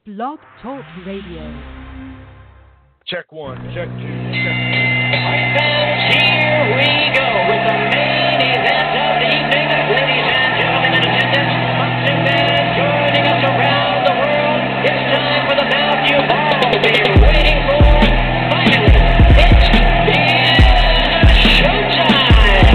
Blog Talk Radio. Check one, check two, check Alright, fans, here we go with the main event of the evening. Ladies and gentlemen in attendance, moms and dads joining us around the world. It's time for the bout you've all been waiting for. Finally, it is showtime.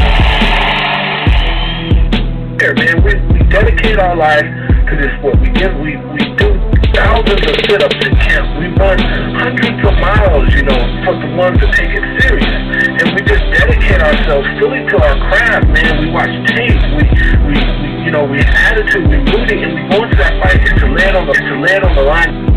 Here, man, we dedicate our life to this sport. We do thousands of sit-ups in camp. We run hundreds of miles, for the ones that take it serious. And we just dedicate ourselves fully to our craft, man. We watch tape. We have attitude. We rooting, and we go into that fight just to land on the line.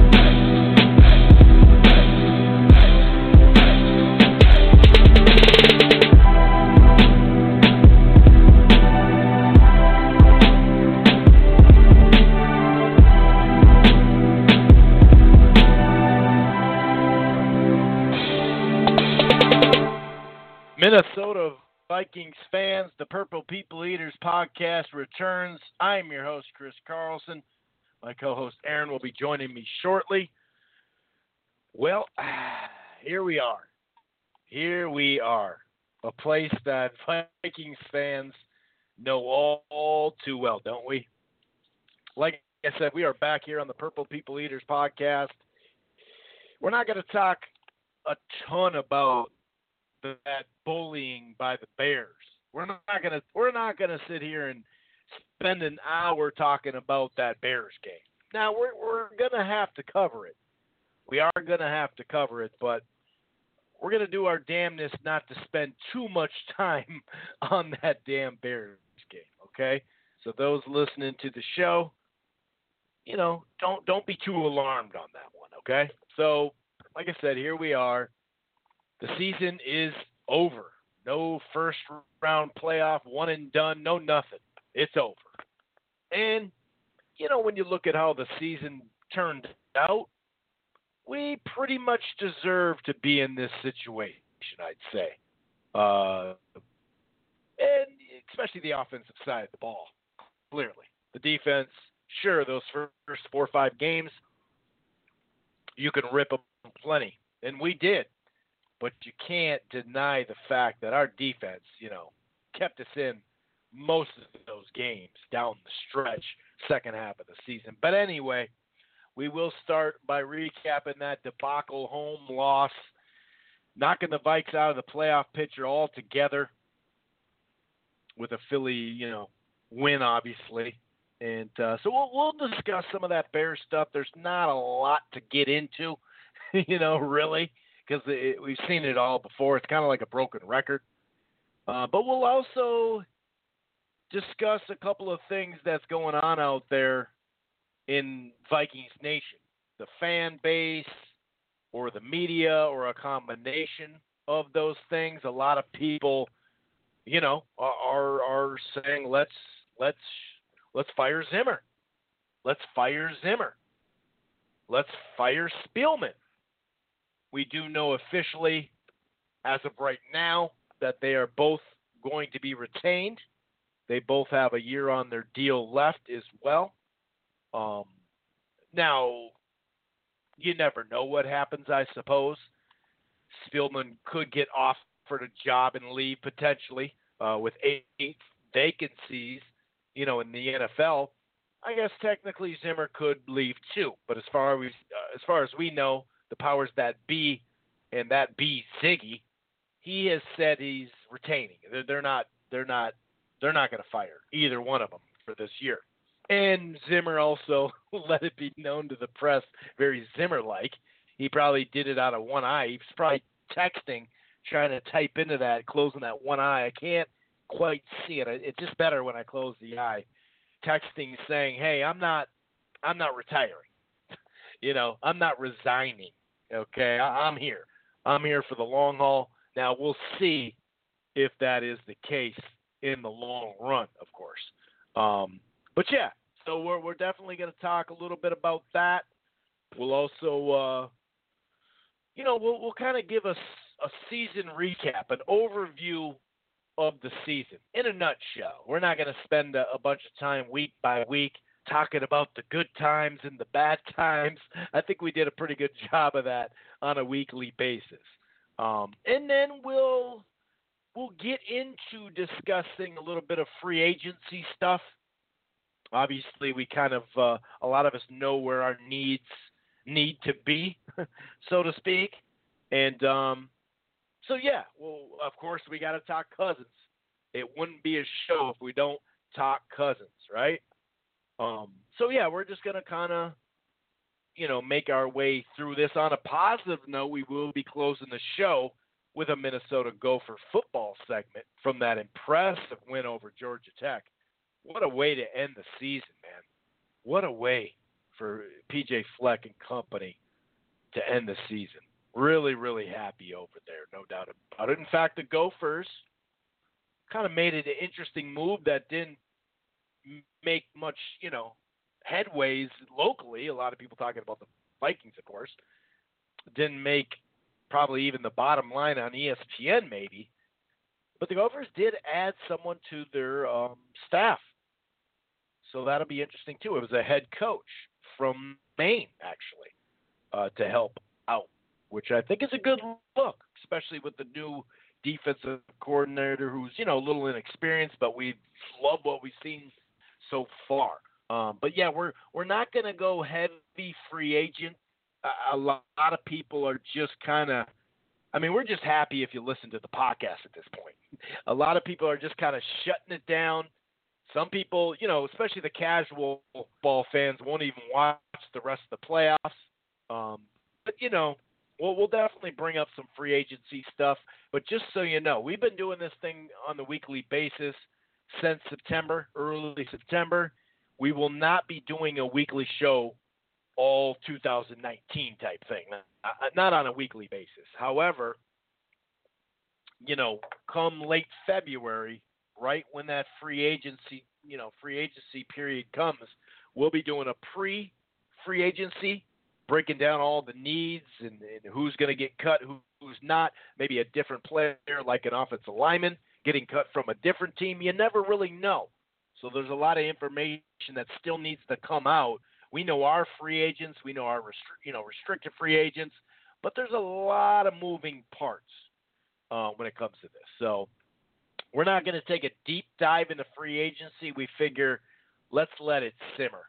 Minnesota Vikings fans, the Purple People Eaters podcast returns. I'm your host, Chris Carlson. My co-host, Aaron, will be joining me shortly. Well, here we are. Here we are. A place that Vikings fans know all too well, don't we? Like I said, we are back here on the Purple People Eaters podcast. We're not going to talk a ton about that bullying by the Bears. We're not gonna sit here and spend an hour talking about that Bears game. Now we're gonna have to cover it. We are gonna have to cover it, but we're gonna do our damnness not to spend too much time on that damn Bears game. Okay? So those listening to the show, don't be too alarmed on that one. Okay? So like I said, here we are. The season is over. No first round playoff, one and done, no nothing. It's over. And, when you look at how the season turned out, we pretty much deserve to be in this situation, I'd say. And especially the offensive side of the ball, clearly. The defense, sure, those first 4 or 5 games, you can rip them plenty. And we did. But you can't deny the fact that our defense, kept us in most of those games down the stretch, second half of the season. But anyway, we will start by recapping that debacle home loss, knocking the Vikes out of the playoff picture altogether with a Philly, win, obviously. And so we'll discuss some of that Bears stuff. There's not a lot to get into, really. Because we've seen it all before. It's kind of like a broken record. But we'll also discuss a couple of things that's going on out there in Vikings Nation. The fan base or the media or a combination of those things. A lot of people, are saying, let's fire Zimmer. Let's fire Zimmer. Let's fire Spielman. We do know officially, as of right now, that they are both going to be retained. They both have a year on their deal left as well. Now, you never know what happens, I suppose. Spielman could get offered a job and leave potentially with 8 vacancies, in the NFL. I guess technically Zimmer could leave too. But as far as we know, the powers that be, and that be Ziggy, he has said he's retaining. They're not going to fire either one of them for this year. And Zimmer also let it be known to the press, very Zimmer-like. He probably did it out of one eye. He was probably texting, trying to type into that, closing that one eye. I can't quite see it. It's just better when I close the eye. Texting saying, "Hey, I'm not retiring. I'm not resigning. Okay, I'm here. I'm here for the long haul." Now, we'll see if that is the case in the long run, of course. But, yeah, so we're definitely going to talk a little bit about that. We'll also, we'll kind of give us a season recap, an overview of the season in a nutshell. We're not going to spend a bunch of time week by week talking about the good times and the bad times. I think we did a pretty good job of that on a weekly basis. And then we'll get into discussing a little bit of free agency stuff. Obviously, we kind of a lot of us know where our needs need to be, so to speak. And so yeah, well, of course, we got to talk Cousins. It wouldn't be a show if we don't talk Cousins, right? So yeah, we're just gonna kind of, make our way through this. On a positive note, we will be closing the show with a Minnesota Gopher football segment from that impressive win over Georgia Tech. What a way to end the season, man! What a way for PJ Fleck and company to end the season. Really, really happy over there, no doubt about it. In fact, the Gophers kind of made it an interesting move that didn't make much, headways locally. A lot of people talking about the Vikings, of course. Didn't make probably even the bottom line on ESPN, maybe. But the Gophers did add someone to their staff. So that'll be interesting, too. It was a head coach from Maine, actually, to help out, which I think is a good look, especially with the new defensive coordinator who's, a little inexperienced, but we love what we've seen so far. But yeah, we're not going to go heavy free agent. A lot of people are just kind of, we're just happy if you listen to the podcast at this point. A lot of people are just kind of shutting it down. Some people, especially the casual ball fans, won't even watch the rest of the playoffs. But, we'll definitely bring up some free agency stuff. But just so you know, we've been doing this thing on the weekly basis since September, early September. We will not be doing a weekly show all 2019 type thing, not on a weekly basis. However, come late February, right when that free agency period comes, we'll be doing a pre-free agency, breaking down all the needs and who's going to get cut, who's not, maybe a different player like an offensive lineman getting cut from a different team. You never really know. So there's a lot of information that still needs to come out. We know our free agents, we know our restricted free agents, but there's a lot of moving parts when it comes to this. So we're not going to take a deep dive into free agency. We figure let's let it simmer,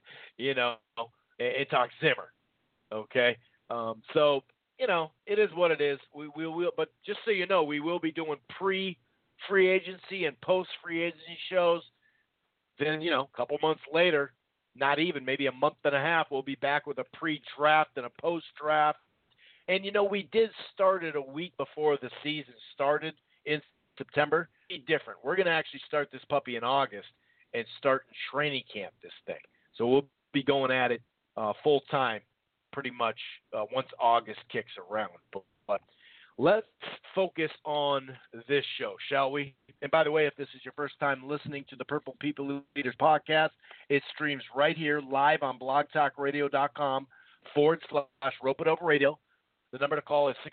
it talks simmer. Okay. So, it is what it is. We will, but just so you know, we will be doing pre-free agency and post-free agency shows. Then, a couple months later, not even, maybe a month and a half, we'll be back with a pre-draft and a post-draft. And, we did start it a week before the season started in September. Be different. We're going to actually start this puppy in August and start training camp this thing. So we'll be going at it full time pretty much once August kicks around. But let's focus on this show, shall we? And by the way, if this is your first time listening to the Purple People Leaders podcast, it streams right here live on blogtalkradio.com/Rope-It-Over-Radio. The number to call is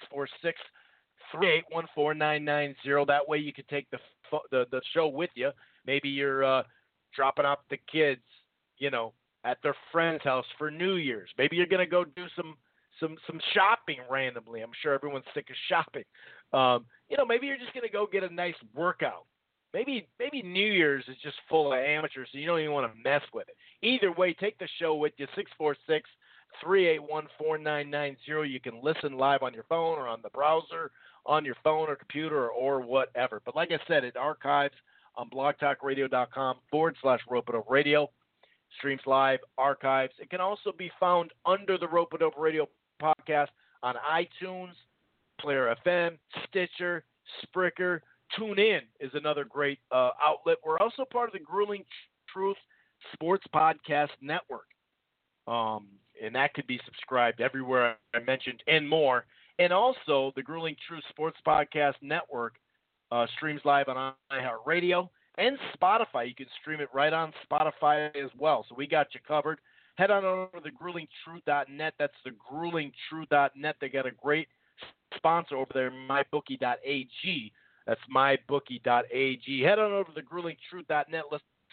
646-381-4990. That way you can take the show with you. Maybe you're dropping off the kids, at their friend's house for New Year's. Maybe you're going to go do some shopping randomly. I'm sure everyone's sick of shopping. Maybe you're just going to go get a nice workout. Maybe New Year's is just full of amateurs, so you don't even want to mess with it. Either way, take the show with you, 646-381-4990. You can listen live on your phone or on the browser, on your phone or computer or whatever. But like I said, it archives on blogtalkradio.com/Rope-It-Over-Radio. Streams live, archives. It can also be found under the Rope-It-Over Radio podcast on iTunes, Player FM, Stitcher, Spreaker. TuneIn is another great outlet. We're also part of the Grueling Truth Sports Podcast Network. And that could be subscribed everywhere I mentioned and more. And also the Grueling Truth Sports Podcast Network streams live on iHeartRadio and Spotify. You can stream it right on Spotify as well. So we got you covered. Head on over to thegruelingtruth.net. That's thegruelingtruth.net. They got a great sponsor over there, mybookie.ag. That's mybookie.ag. Head on over to thegruelingtruth.net. Let's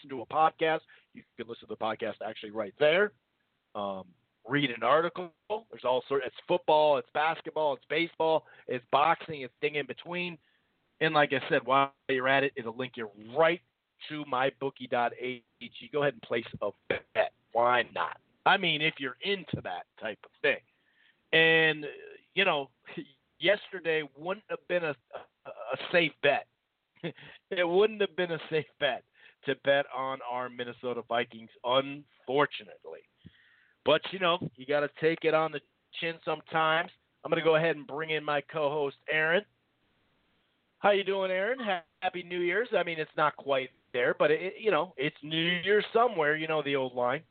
to a podcast, you can listen to the podcast actually right there. Read an article. There's all sorts. It's football, it's basketball, it's baseball, it's boxing, it's thing in between. And like I said, while you're at it, it'll link you right to mybookie.ag. Go ahead and place a bet. Why not? I mean, if you're into that type of thing. And, you know, yesterday wouldn't have been a safe bet. It wouldn't have been a safe bet to bet on our Minnesota Vikings, unfortunately. But, you know, you got to take it on the chin sometimes. I'm going to go ahead and bring in my co-host, Aaron. How you doing, Aaron? Happy New Year's. I mean, it's not quite there, but, it's New Year's somewhere, you know the old line.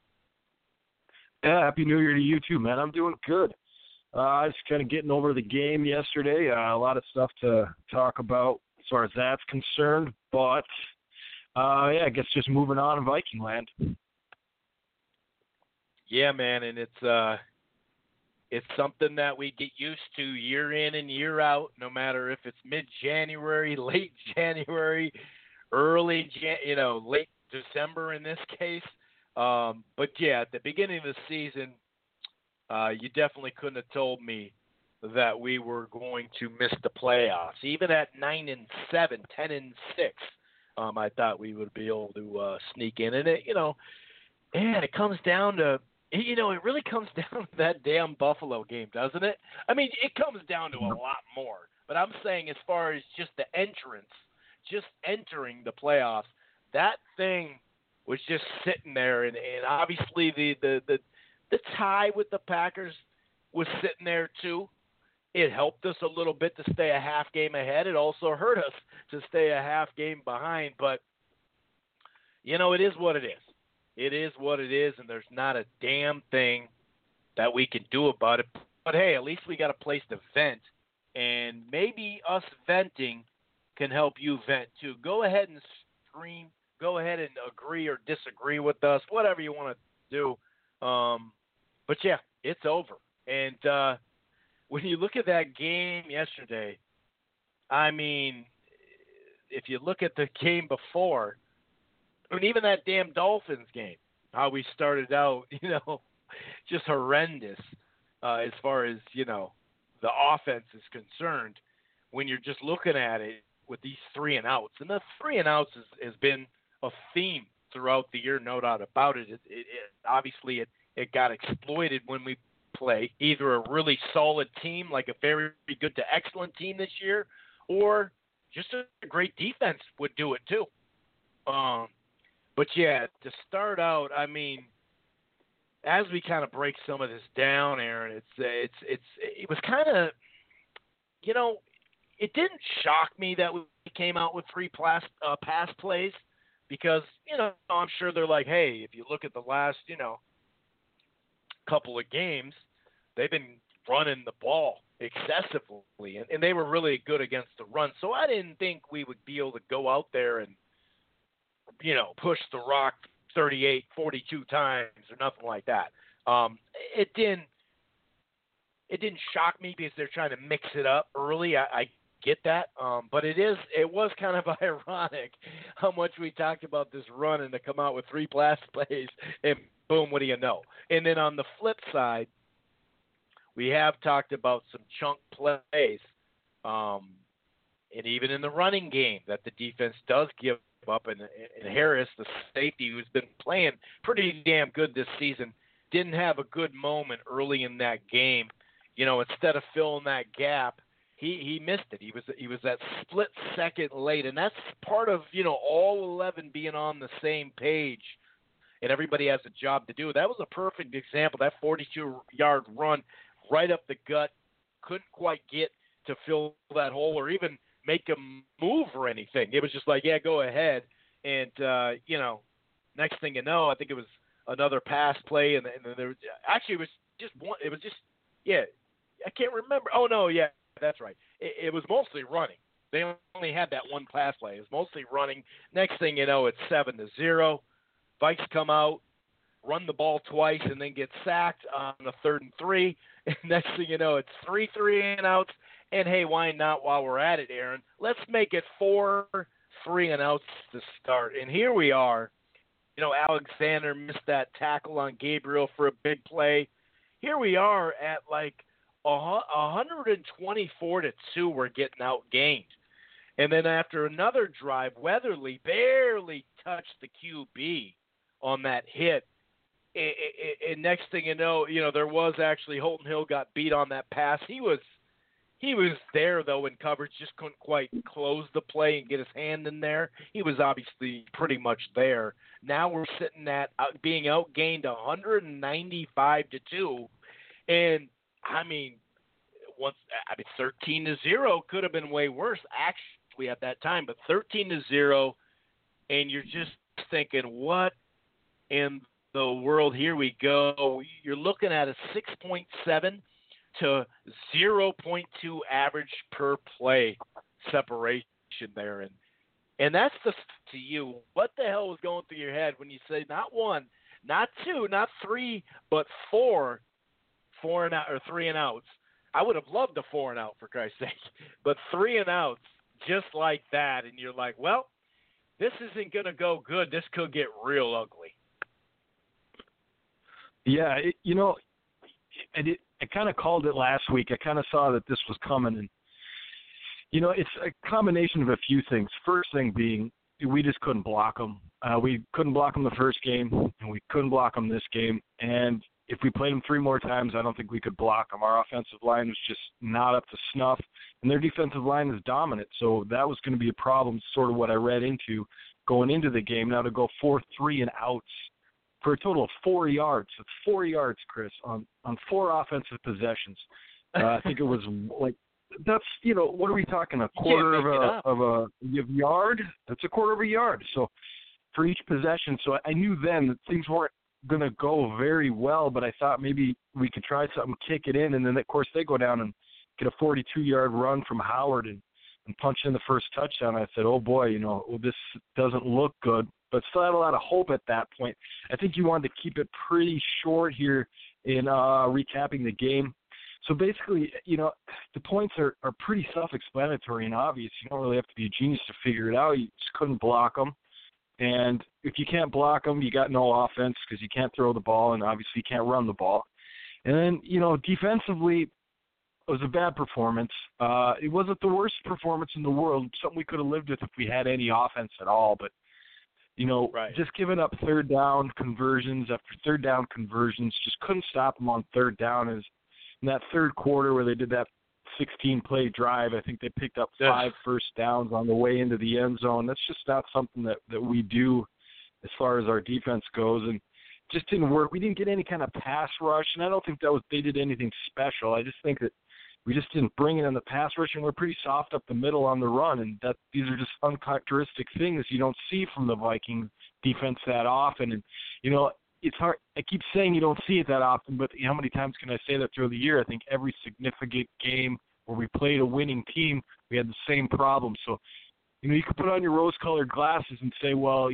Yeah, Happy New Year to you too, man. I'm doing good. Just kind of getting over the game yesterday. A lot of stuff to talk about as far as that's concerned. But, I guess just moving on in Viking land. Yeah, man, and it's something that we get used to year in and year out, no matter if it's mid-January, late January, late December in this case. But yeah, at the beginning of the season, you definitely couldn't have told me that we were going to miss the playoffs. Even at 9-7, 10-6, I thought we would be able to sneak in. And it comes down to, it really comes down to that damn Buffalo game, doesn't it? I mean, it comes down to a lot more. But I'm saying as far as just the entrance, just entering the playoffs, that thing was just sitting there, and obviously the tie with the Packers was sitting there too. It helped us a little bit to stay a half game ahead. It also hurt us to stay a half game behind. But, it is what it is. It is what it is, and there's not a damn thing that we can do about it. But, hey, at least we got a place to vent, and maybe us venting can help you vent too. Go ahead and scream. Go ahead and agree or disagree with us, whatever you want to do. But, yeah, it's over. And when you look at that game yesterday, I mean, if you look at the game before, and even that damn Dolphins game, how we started out, just horrendous as far as, the offense is concerned, when you're just looking at it with these 3 and outs. And the 3 and outs has been a theme throughout the year, no doubt about it. Obviously it got exploited when we play either a really solid team, like a very good to excellent team this year, or just a great defense would do it too. But yeah, to start out, I mean, as we kind of break some of this down, Aaron, it was kind of, it didn't shock me that we came out with 3 pass plays, because, I'm sure they're like, hey, if you look at the last, couple of games, they've been running the ball excessively, and they were really good against the run. So I didn't think we would be able to go out there and, push the rock 38, 42 times or nothing like that. It didn't shock me because they're trying to mix it up early. I get that. But it was kind of ironic how much we talked about this run and to come out with 3 pass plays and boom, what do you know? And then on the flip side, we have talked about some chunk plays, and even in the running game that the defense does give up. And Harris, the safety who's been playing pretty damn good this season, didn't have a good moment early in that game. Instead of filling that gap, he missed it. He was that split second late, and that's part of all 11 being on the same page, and everybody has a job to do. That was a perfect example. That 42-yard run right up the gut, couldn't quite get to fill that hole or even make a move or anything. It was just like, yeah, go ahead. And next thing you know, I think it was another pass play, and there was actually it was just one. It was just I can't remember. Oh no, yeah. That's right. It was mostly running. They only had that one pass play. It was mostly running. Next thing you know, it's 7-0. Vikes come out, run the ball twice, and then get sacked on the 3rd and 3. And next thing you know, it's 3 and outs. And hey, why not while we're at it, Aaron? Let's make it 4 3 and outs to start. And here we are. Alexander missed that tackle on Gabriel for a big play. Here we are at like 124-2. We're getting outgained. And then after another drive, Weatherly barely touched the QB on that hit. And next thing you know, there was actually Holton Hill got beat on that pass. He was there, though, in coverage, just couldn't quite close the play and get his hand in there. He was obviously pretty much there. Now we're sitting at being outgained 195-2. And, 13-0 could have been way worse, actually, at that time. But 13-0, and you're just thinking, what in the world? Here we go. You're looking at a 6.7 to 0.2 average per play separation there. And that's to you. What the hell was going through your head when you say not 1, not 2, not 3, but 4 and out or 3 and outs? I would have loved a 4 and out, for Christ's sake, but 3 and outs just like that. And you're like, well, this isn't going to go good. This could get real ugly. Yeah, I kind of called it last week. I kind of saw that this was coming. And, it's a combination of a few things. First thing being, we just couldn't block them. We couldn't block them the first game, and we couldn't block them this game. And if we played them 3 more times, I don't think we could block them. Our offensive line was just not up to snuff, and their defensive line is dominant. So that was going to be a problem, sort of what I read into going into the game. Now to go 4 3 and outs for a total of 4 yards. It's 4 yards, Chris, on 4 offensive possessions. I think it was like, that's, what are we talking, a quarter of a yard? That's a quarter of a yard. So for each possession. So I knew then that things weren't going to go very well, but I thought maybe we could try something, kick it in, and then, of course, they go down and get a 42-yard run from Howard and punch in the first touchdown. I said, oh, boy, this doesn't look good. But still had a lot of hope at that point. I think you wanted to keep it pretty short here in recapping the game. So basically, the points are pretty self-explanatory and obvious. You don't really have to be a genius to figure it out. You just couldn't block them. And if you can't block them, you got no offense because you can't throw the ball, and obviously you can't run the ball. And then, defensively, it was a bad performance. It wasn't the worst performance in the world, something we could have lived with if we had any offense at all. But right. Just giving up third down conversions after third down conversions, just couldn't stop them on third down. As in that third quarter where they did that 16-play drive, I think they picked up 5 first downs on the way into the end zone. That's just not something that we do as far as our defense goes, and just didn't work. We didn't get any kind of pass rush, and I don't think they did anything special. I just think that we just didn't bring it in the pass rush, and we're pretty soft up the middle on the run, and these are just uncharacteristic things you don't see from the Vikings defense that often. And, it's hard. I keep saying you don't see it that often, but how many times can I say that through the year? I think every significant game where we played a winning team, we had the same problem. So, you could put on your rose-colored glasses and say, well,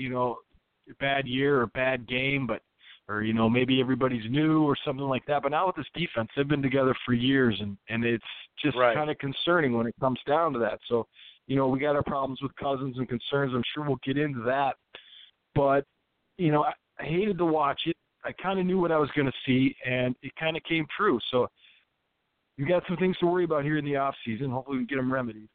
bad year or bad game, or maybe everybody's new or something like that. But not with this defense. They've been together for years, and it's just kind of concerning when it comes down to that. So, we got our problems with Cousins and concerns. I'm sure we'll get into that. But, I hated to watch it. I kind of knew what I was going to see, and it kind of came true. So you got some things to worry about here in the off season. Hopefully we can get them remedied.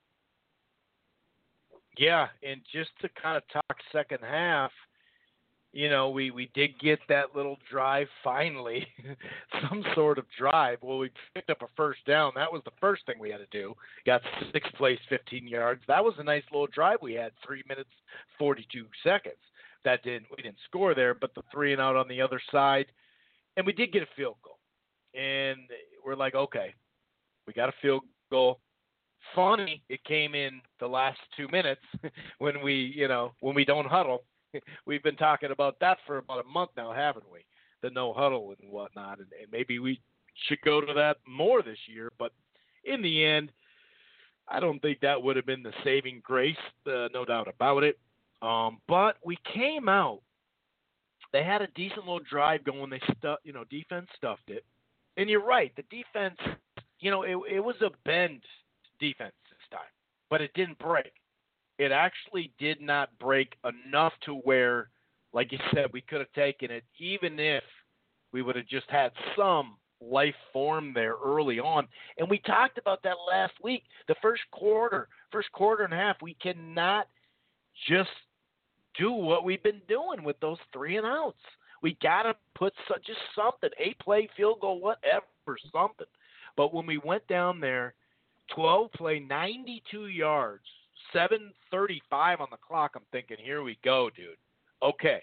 Yeah, and just to kind of talk second half, we did get that little drive finally, some sort of drive. Well, we picked up a first down. That was the first thing we had to do. Got 6 plays, 15 yards. That was a nice little drive we had, 3 minutes, 42 seconds. We didn't score there, but the 3 and out on the other side, and we did get a field goal. And we're like, okay, we got a field goal. Funny, it came in the last 2 minutes when we don't huddle. We've been talking about that for about a month now, haven't we? The no huddle and whatnot, and maybe we should go to that more this year. But in the end, I don't think that would have been the saving grace, no doubt about it. But we came out. They had a decent little drive going. They defense stuffed it. And you're right, the defense, it was a bend defense this time, but it didn't break. it actually did not break enough to where, like you said, we could have taken it, even if we would have just had some life form there early on. And we talked about that last week. The first quarter and a half, we cannot just do what we've been doing with those 3 and outs. We got to put just something, 8-play field goal, whatever, something. But when we went down there, 12 play, 92 yards, 7:35 on the clock, I'm thinking, here we go, dude. Okay.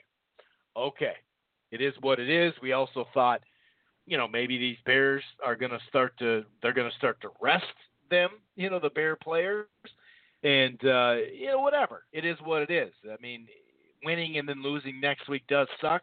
It is what it is. We also thought, maybe these Bears are going to start to rest them, the Bear players. And, whatever. It is what it is. I mean, winning and then losing next week does suck.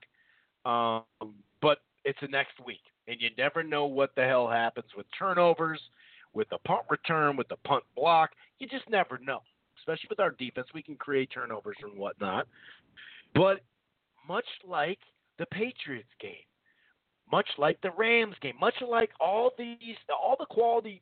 But it's the next week. And you never know what the hell happens with turnovers, with the punt return, with the punt block. You just never know. Especially with our defense, we can create turnovers and whatnot. But much like the Patriots game, much like the Rams game, much like all the quality,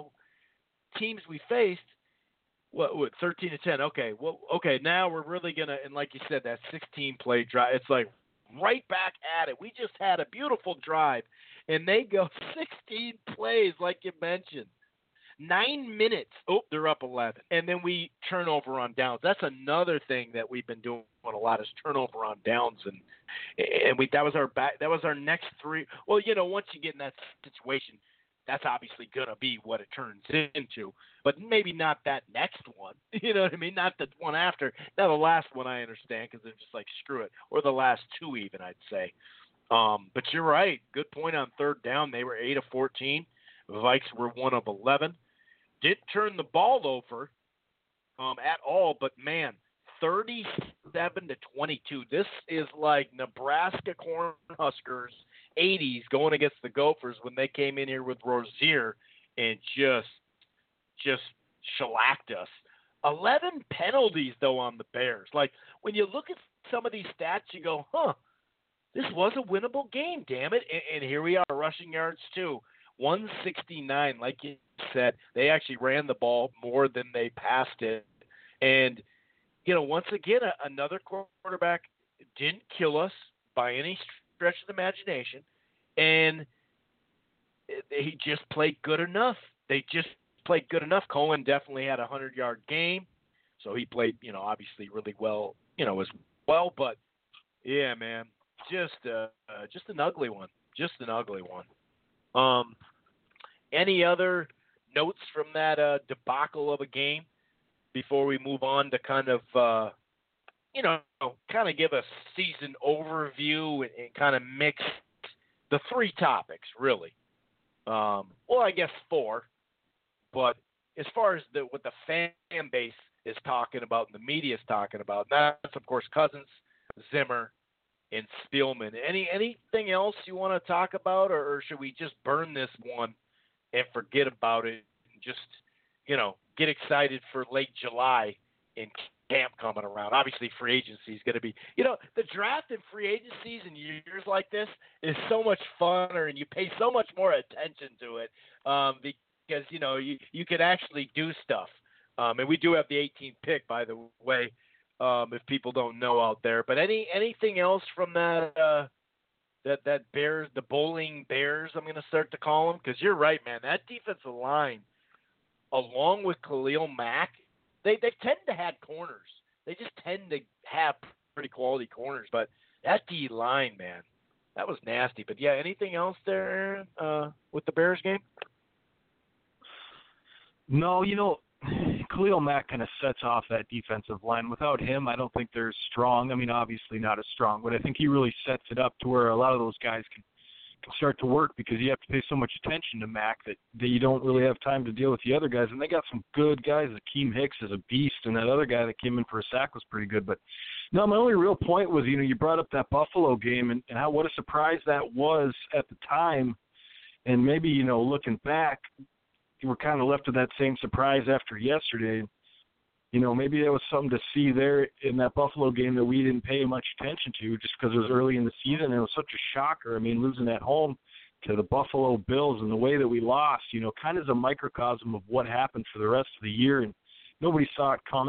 teams we faced, what 13-10. Okay, now we're really gonna, and like you said, that 16-play drive, it's like right back at it. We just had a beautiful drive, and they go 16 plays, like you mentioned. 9 minutes. Oh, they're up 11. And then we turn over on downs. That's another thing that we've been doing a lot, is turnover on downs, and that was our next 3. Well, once you get in that situation, that's obviously going to be what it turns into, but maybe not that next one. You know what I mean? Not the one after. Now, the last one I understand, because they're just like, screw it. Or the last 2 even, I'd say. But you're right. Good point on third down. They were 8 of 14. The Vikes were 1 of 11. Didn't turn the ball over at all, but, man, 37-22. This is like Nebraska Cornhuskers 80s going against the Gophers when they came in here with Rozier and just shellacked us. 11 penalties, though, on the Bears. Like, when you look at some of these stats, you go, this was a winnable game, damn it. And here we are, rushing yards, too. 169, like you said. They actually ran the ball more than they passed it. And, once again, another quarterback didn't kill us by any stretch of the imagination, and he just played good enough. They just played good enough. Cohen definitely had a 100-yard game, so he played, obviously really well, as well. But yeah, man, just an ugly one. Just an ugly one. Any other notes from that debacle of a game before we move on to kind of give a season overview and kind of mix the 3 topics, really. Well, I guess 4. But as far as what the fan base is talking about and the media is talking about, that's, of course, Cousins, Zimmer, and Spielman. Anything else you want to talk about, or should we just burn this one and forget about it and just, get excited for late July and camp coming around? Obviously, free agency is going to be, the draft and free agencies in years like this is so much funner, and you pay so much more attention to it because, you could actually do stuff. And we do have the 18th pick, by the way, if people don't know out there. But anything else from that Bears, the bowling Bears, I'm going to start to call them? Because you're right, man. That defensive line, along with Khalil Mack, they tend to have corners. They just tend to have pretty quality corners. But that D-line, man, that was nasty. But, yeah, anything else there, Aaron, with the Bears game? No, Khalil Mack kind of sets off that defensive line. Without him, I don't think they're strong. I mean, obviously not as strong, but I think he really sets it up to where a lot of those guys can start to work, because you have to pay so much attention to Mack that you don't really have time to deal with the other guys. And they got some good guys. Akeem Hicks is a beast, and that other guy that came in for a sack was pretty good. But no, my only real point was, you brought up that Buffalo game and what a surprise that was at the time. And maybe, looking back, we're kind of left with that same surprise after yesterday. Maybe there was something to see there in that Buffalo game that we didn't pay much attention to just because it was early in the season. It was such a shocker. I mean, losing at home to the Buffalo Bills and the way that we lost, kind of is a microcosm of what happened for the rest of the year. And nobody saw it coming.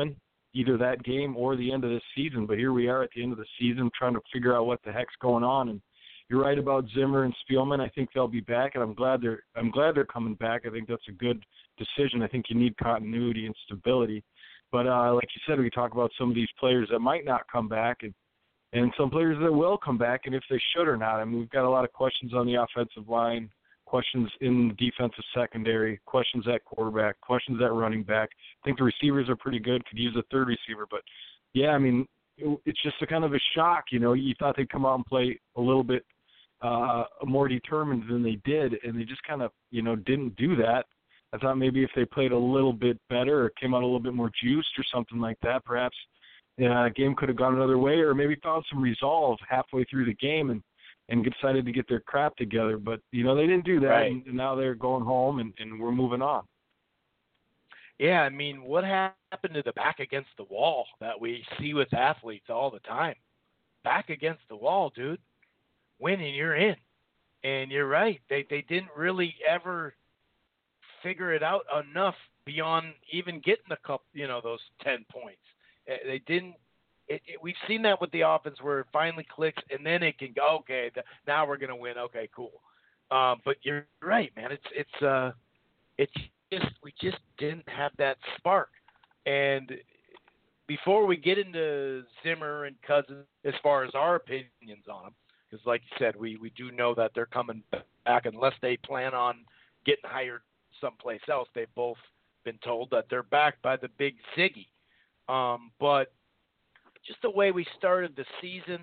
either that game or the end of this season. But here we are at the end of the season trying to figure out what the heck's going on. And you're right about Zimmer and Spielman. I think they'll be back, and I'm glad they're coming back. I think that's a good decision. I think you need continuity and stability. But like you said, we talk about some of these players that might not come back, and some players that will come back, and if they should or not. I mean, we've got a lot of questions on the offensive line, questions in the defensive secondary, questions at quarterback, questions at running back. I think the receivers are pretty good. Could use a third receiver. But, yeah, I mean, it's just a kind of a shock. You know, you thought they'd come out and play a little bit more determined than they did, and they just kind of, you know, didn't do that. I thought maybe if they played a little bit better or came out a little bit more juiced or something like that, perhaps the game could have gone another way, or maybe found some resolve halfway through the game and decided to get their crap together. But, you know, they didn't do that, right. And now they're going home, and we're moving on. Yeah, I mean, what happened to the back against the wall that we see with athletes all the time? Back against the wall, dude. Win and you're in. And you're right. They didn't really ever figure it out enough beyond even getting a couple, you know, those 10 points. They didn't. We've seen that with the offense where it finally clicks, and then it can go. Okay, now we're gonna win. Okay, cool. But you're right, man. It's just we just didn't have that spark. And before we get into Zimmer and Cousins, as far as our opinions on them, because like you said, we do know that they're coming back unless they plan on getting hired someplace else. They've both been told that they're backed by the big Ziggy. But just the way we started the season,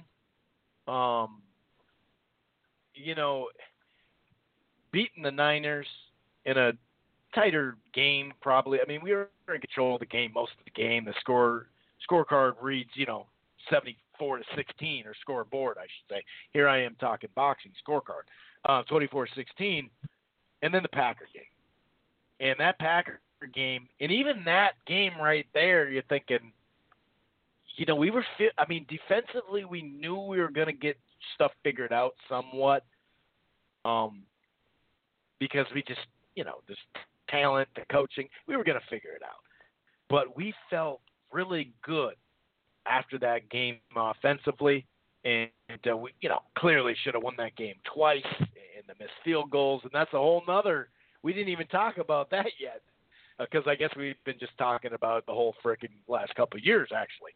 you know, beating the Niners in a tighter game probably. I mean, we were in control of the game most of the game. The scorecard reads, you know, 74-16 or scoreboard, I should say. Here I am talking boxing scorecard, 24-16, and then the Packer game. And that Packer game, and even that game right there, you're thinking, you know, we were defensively, we knew we were going to get stuff figured out somewhat, because we just, you know, this talent, the coaching, we were going to figure it out. But we felt really good after that game offensively, and we, you know, clearly should have won that game twice, and the missed field goals, and that's a whole nother. We didn't even talk about that yet, because I guess we've been just talking about the whole frickin' last couple of years, actually.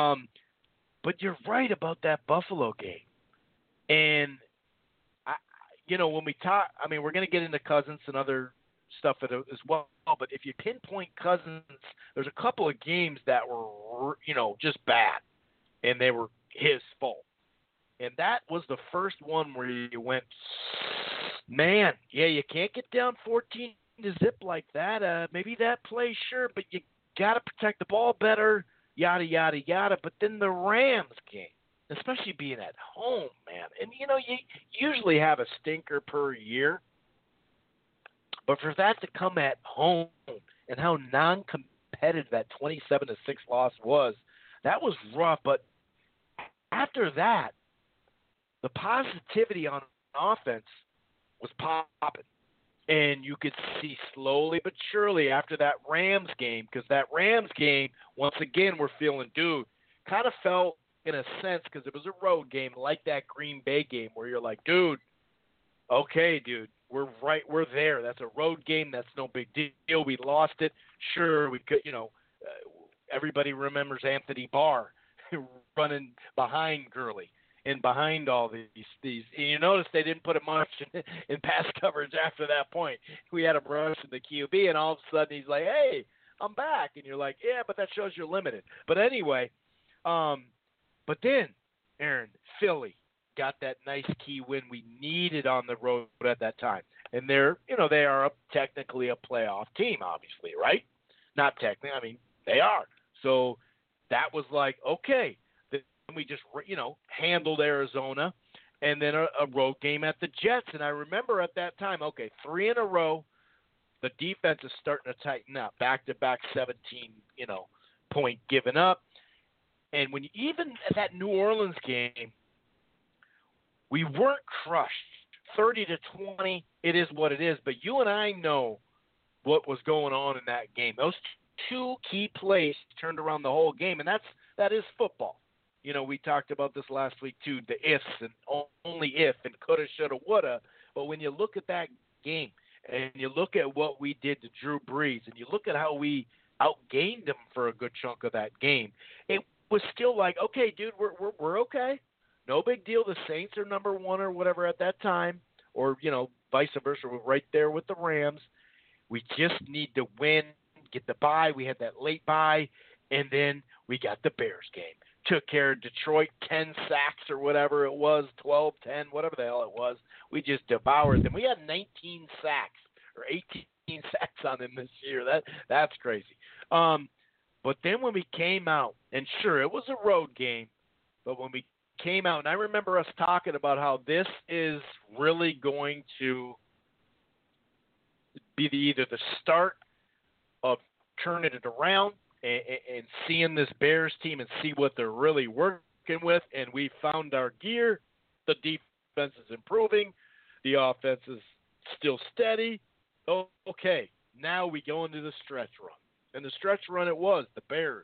But you're right about that Buffalo game. And, you know, when we talk, I mean, we're going to get into Cousins and other stuff as well, but if you pinpoint Cousins, there's a couple of games that were, you know, just bad, and they were his fault. And that was the first one where you went, man, yeah, you can't get down 14 to zip like that. Maybe that play, sure, but you got to protect the ball better, yada, yada, yada. But then the Rams game, especially being at home, man. And, you know, you usually have a stinker per year. But for that to come at home and how non-competitive that 27-6 loss was, that was rough. But after that, the positivity on offense was popping. And you could see slowly but surely after that Rams game, because that Rams game, once again, we're feeling, dude, kind of felt in a sense, because it was a road game, like that Green Bay game where you're like, dude, okay, dude, we're there. That's a road game. That's no big deal. We lost it. Sure, we could, you know, everybody remembers Anthony Barr running behind Gurley and behind all these. And you notice they didn't put him much in pass coverage after that point. We had him rushing the QB, and all of a sudden he's like, hey, I'm back. And you're like, yeah, but that shows you're limited. But anyway, but then, Aaron, Philly got that nice key win we needed on the road at that time. And they are technically a playoff team, obviously, right? Not technically. I mean, they are. So that was like, okay, then we just, handled Arizona, and then a road game at the Jets. And I remember at that time, okay, 3 in a row, the defense is starting to tighten up. Back-to-back 17, point given up. And when even at that New Orleans game, we weren't crushed. 30-20, it is what it is. But you and I know what was going on in that game. Those 2 key plays turned around the whole game, and that is football. We talked about this last week too, the ifs and only if and coulda, shoulda, woulda. But when you look at that game and you look at what we did to Drew Brees and you look at how we outgained him for a good chunk of that game, it was still like, okay, dude, we're okay. No big deal. The Saints are number 1 or whatever at that time, or vice versa. We're right there with the Rams. We just need to win, get the bye. We had that late bye, and then we got the Bears game. Took care of Detroit, 10 sacks or whatever it was, 12, 10, whatever the hell it was. We just devoured them. We had 19 sacks or 18 sacks on them this year. That's crazy. But then when we came out, and sure, it was a road game, but when we came out, and I remember us talking about how this is really going to be either the start of turning it around and seeing this Bears team and see what they're really working with, and we found our gear. The defense is improving. The offense is still steady. Oh, okay, now we go into the stretch run. And the stretch run it was, the Bears,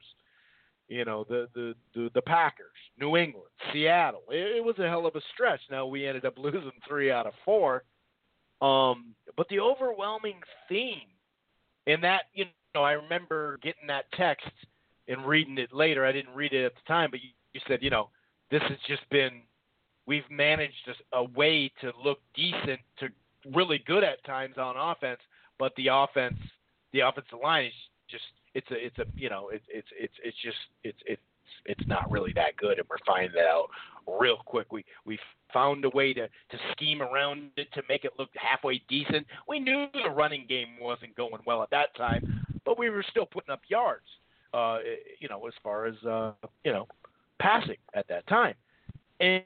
the Packers, New England, Seattle. It was a hell of a stretch. Now we ended up losing 3 out of 4. But the overwhelming theme in that, I remember getting that text and reading it later. I didn't read it at the time, but you said, this has just been, we've managed a way to look decent to really good at times on offense, but the offensive line is just, it's not really that good, and we're finding that out real quick. We found a way to scheme around it to make it look halfway decent. We knew the running game wasn't going well at that time, but we were still putting up yards, as far as passing at that time, and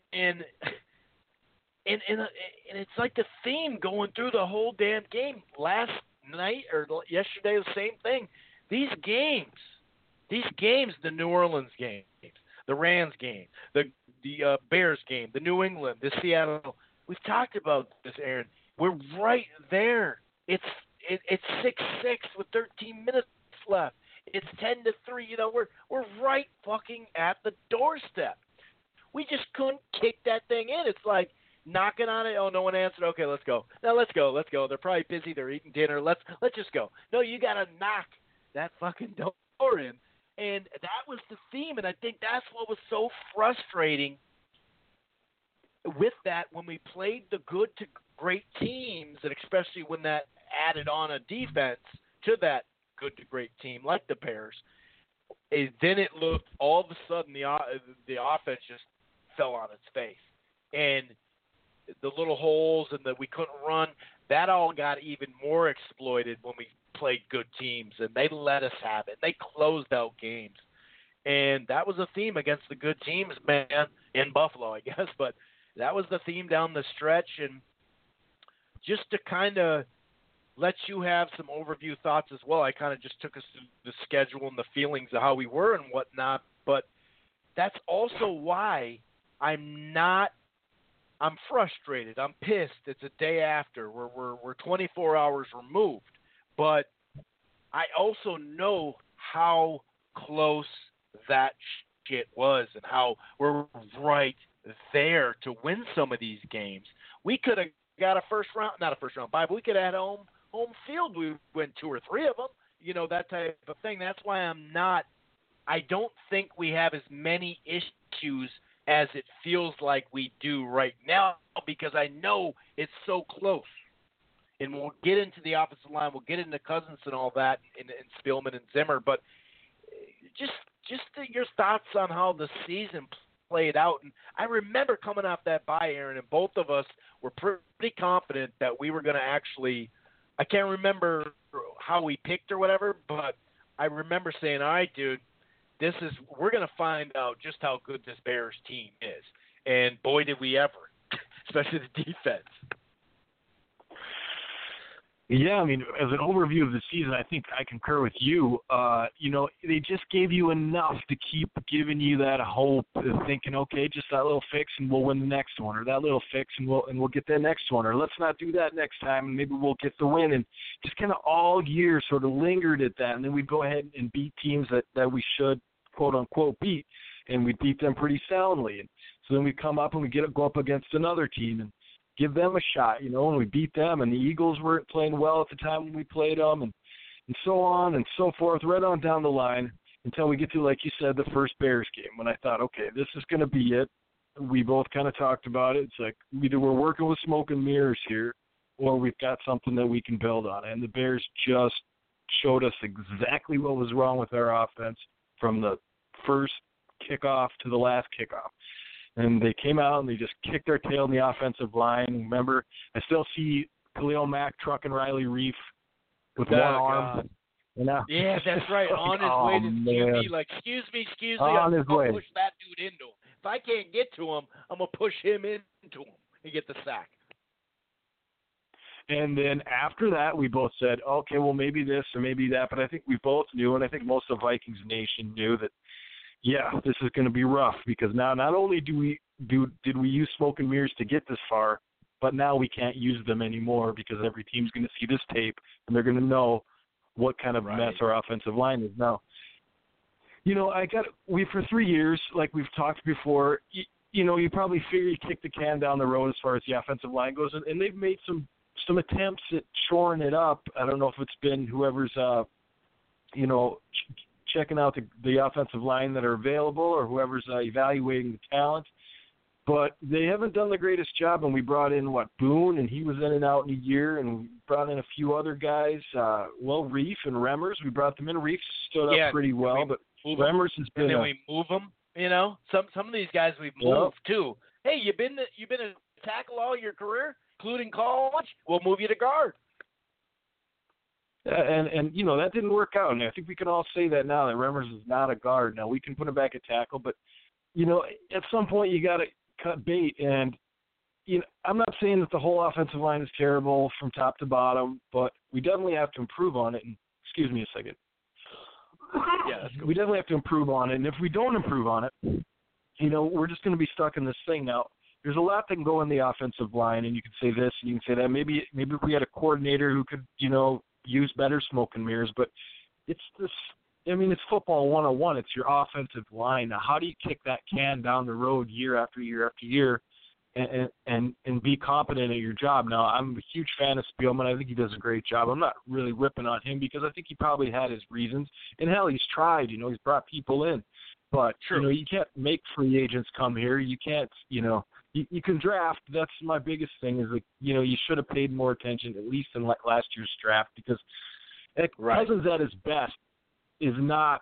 it's like the theme going through the whole damn game. Last night or yesterday, the same thing. These games, the New Orleans game, the Rams game, the Bears game, the New England, the Seattle. We've talked about this, Aaron. We're right there. It's 6-6 with 13 minutes left. It's 10-3. We're right fucking at the doorstep. We just couldn't kick that thing in. It's like knocking on it. Oh, no one answered. Okay, let's go. Now let's go. They're probably busy. They're eating dinner. Let's just go. No, you got to knock that fucking door in. And that was the theme, and I think that's what was so frustrating with that when we played the good to great teams, and especially when that added on a defense to that good to great team like the Bears. Then it looked, all of a sudden, the offense just fell on its face. And the little holes and that we couldn't run, that all got even more exploited when we played good teams, and they let us have it. They closed out games. And that was a theme against the good teams, man, in Buffalo, I guess. But that was the theme down the stretch. And just to kind of let you have some overview thoughts as well, I kind of just took us through the schedule and the feelings of how we were and whatnot. But that's also why I'm frustrated. I'm pissed. It's a day after. We're 24 hours removed. But I also know how close that shit was and how we're right there to win some of these games. We could have got not a first round bye, but we could have had home field. We win 2 or 3 of them, that type of thing. That's why I don't think we have as many issues as it feels like we do right now, because I know it's so close. And we'll get into the offensive line. We'll get into Cousins and all that, and Spielman and Zimmer. But just your thoughts on how the season played out. And I remember coming off that bye, Aaron, and both of us were pretty confident that we were going to actually – I can't remember how we picked or whatever, but I remember saying, all right, dude, we're going to find out just how good this Bears team is. And boy, did we ever, especially the defense. Yeah, I mean, as an overview of the season, I think I concur with you. They just gave you enough to keep giving you that hope of thinking, okay, just that little fix and we'll win the next one, or that little fix and we'll get that next one, or let's not do that next time and maybe we'll get the win. And just kind of all year sort of lingered at that, and then we'd go ahead and beat teams that we should, quote unquote, beat, and we'd beat them pretty soundly. And so then we'd come up and we'd go up against another team and give them a shot, and we beat them, and the Eagles weren't playing well at the time when we played them, and so on and so forth, right on down the line until we get to, like you said, the first Bears game, when I thought, okay, this is going to be it. We both kind of talked about it. It's like either we're working with smoke and mirrors here or we've got something that we can build on. And the Bears just showed us exactly what was wrong with our offense from the first kickoff to the last kickoff. And they came out and they just kicked their tail in the offensive line. Remember, I still see Khalil Mack trucking Riley Reef with one arm. Yeah, that's right. On his way to QB, like, excuse me, on his way. Push that dude into him. If I can't get to him, I'm going to push him into him and get the sack. And then after that, we both said, okay, well, maybe this or maybe that. But I think we both knew, and I think most of Vikings Nation knew that, yeah, this is going to be rough because now not only did we use smoke and mirrors to get this far, but now we can't use them anymore because every team's going to see this tape and they're going to know what kind of mess our offensive line is now. For 3 years, like we've talked before, you probably figure you kick the can down the road as far as the offensive line goes, and they've made some attempts at shoring it up. I don't know if it's been whoever's, checking out the offensive line that are available or whoever's evaluating the talent. But they haven't done the greatest job, and we brought in, Boone, and he was in and out in a year, and we brought in a few other guys. Reef and Remmers, we brought them in. Reef stood up pretty well, but Remmers has been. And then we move them. Some of these guys we've moved too. Hey, you've been a tackle all your career, including college. We'll move you to guard. And that didn't work out, and I think we can all say that now that Remmers is not a guard. Now we can put him back at tackle, but at some point you got to cut bait. And I'm not saying that the whole offensive line is terrible from top to bottom, but we definitely have to improve on it. And excuse me a second. Yeah, that's cool. We definitely have to improve on it. And if we don't improve on it, we're just going to be stuck in this thing. Now, there's a lot that can go in the offensive line, and you can say this and you can say that. Maybe if we had a coordinator who could, use better smoke and mirrors, but it's this. It's football 101. It's your offensive line. Now, how do you kick that can down the road year after year after year and be competent at your job? Now, I'm a huge fan of Spielman. I think he does a great job. I'm not really ripping on him because I think he probably had his reasons. And, hell, he's tried. He's brought people in. But, you can't make free agents come here. You can't, you can draft. That's my biggest thing is, you should have paid more attention, at least in last year's draft, because Cousins at his best is not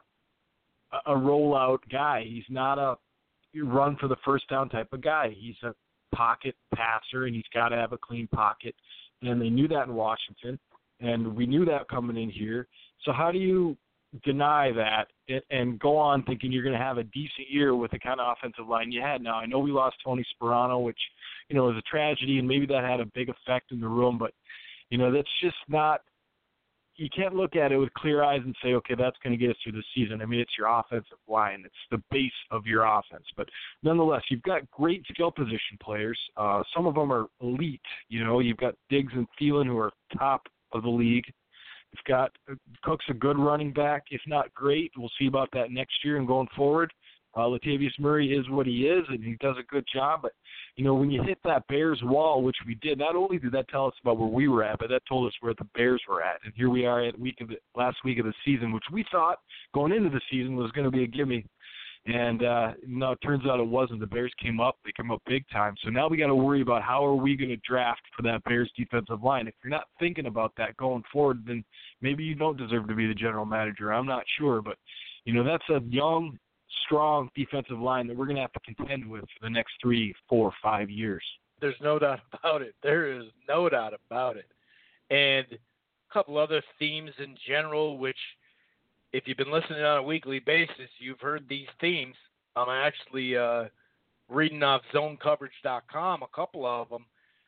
a rollout guy. He's not a run for the first down type of guy. He's a pocket passer, and he's got to have a clean pocket. And they knew that in Washington, and we knew that coming in here. So how do you deny that and go on thinking you're going to have a decent year with the kind of offensive line you had? Now, I know we lost Tony Sperano, which, is a tragedy, and maybe that had a big effect in the room, but, that's just not – you can't look at it with clear eyes and say, okay, that's going to get us through the season. It's your offensive line. It's the base of your offense. But nonetheless, you've got great skill position players. Some of them are elite. You've got Diggs and Thielen who are top of the league. You've got Cook's a good running back, if not great. We'll see about that next year and going forward. Latavius Murray is what he is, and he does a good job. But, when you hit that Bears wall, which we did, not only did that tell us about where we were at, but that told us where the Bears were at. And here we are at last week of the season, which we thought going into the season was going to be a gimme. And no, it turns out it wasn't. The Bears came up. They came up big time. So now we got to worry about how are we going to draft for that Bears defensive line. If you're not thinking about that going forward, then maybe you don't deserve to be the general manager. I'm not sure. But, that's a young, strong defensive line that we're going to have to contend with for the next 3, 4, 5 years. There's no doubt about it. There is no doubt about it. And a couple other themes in general, which if you've been listening on a weekly basis, you've heard these themes. I'm actually reading off zonecoverage.com, a couple of them.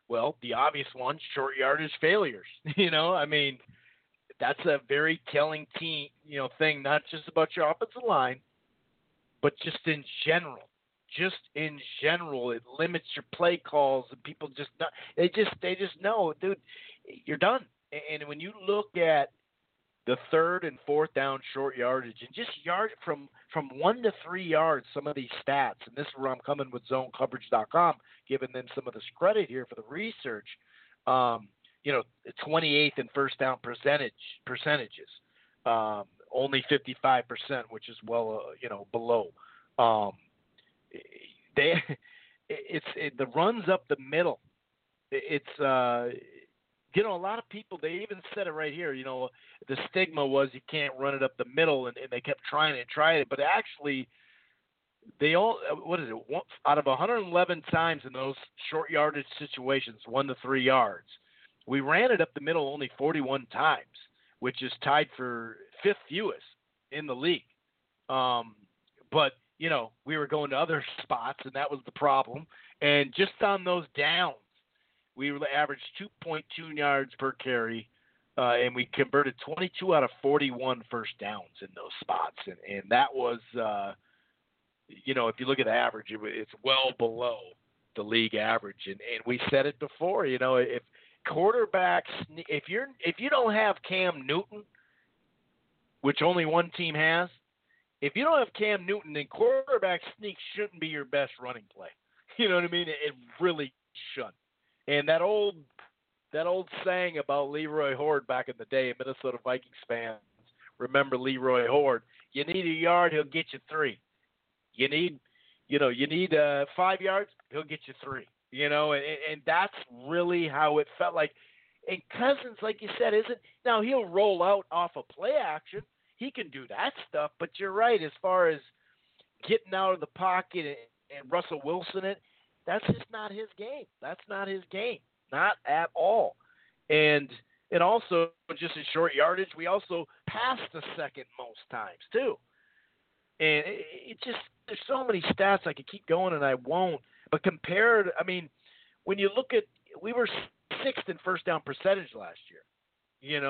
Well, the obvious one, short yardage failures. I mean, that's a very telling thing, not just about your offensive line, but just in general. Just in general, it limits your play calls, and people just not, they just know, dude, you're done. And when you look at the third and fourth down short yardage, and just from 1 to 3 yards, some of these stats, and this is where I'm coming with zonecoverage.com, giving them some of this credit here for the research. 28th in first down percentages, only 55%, which is below. The runs up the middle. A lot of people, they even said it right here, the stigma was you can't run it up the middle, and they kept trying it. But actually, out of 111 times in those short yardage situations, 1 to 3 yards, we ran it up the middle only 41 times, which is tied for fifth fewest in the league. But, we were going to other spots, and that was the problem. And just on those downs, we averaged 2.2 yards per carry, and we converted 22 out of 41 first downs in those spots. And that was, if you look at the average, it's well below the league average. And we said it before, if quarterbacks, if you don't have Cam Newton, which only one team has, if you don't have Cam Newton, then quarterback sneak shouldn't be your best running play. You know what I mean? It really shouldn't. And that old saying about Leroy Horde back in the day, Minnesota Vikings fans remember Leroy Horde. You need a yard, he'll get you 3. You need 5 yards, he'll get you 3. And that's really how it felt like. And Cousins, like you said, now he'll roll out off a play action. He can do that stuff, but you're right, as far as getting out of the pocket and Russell Wilson it, that's just not his game. That's not his game. Not at all. And also, just in short yardage, we also passed the second most times, too. And there's so many stats I could keep going, and I won't. But when you look at, we were 6th in first down percentage last year.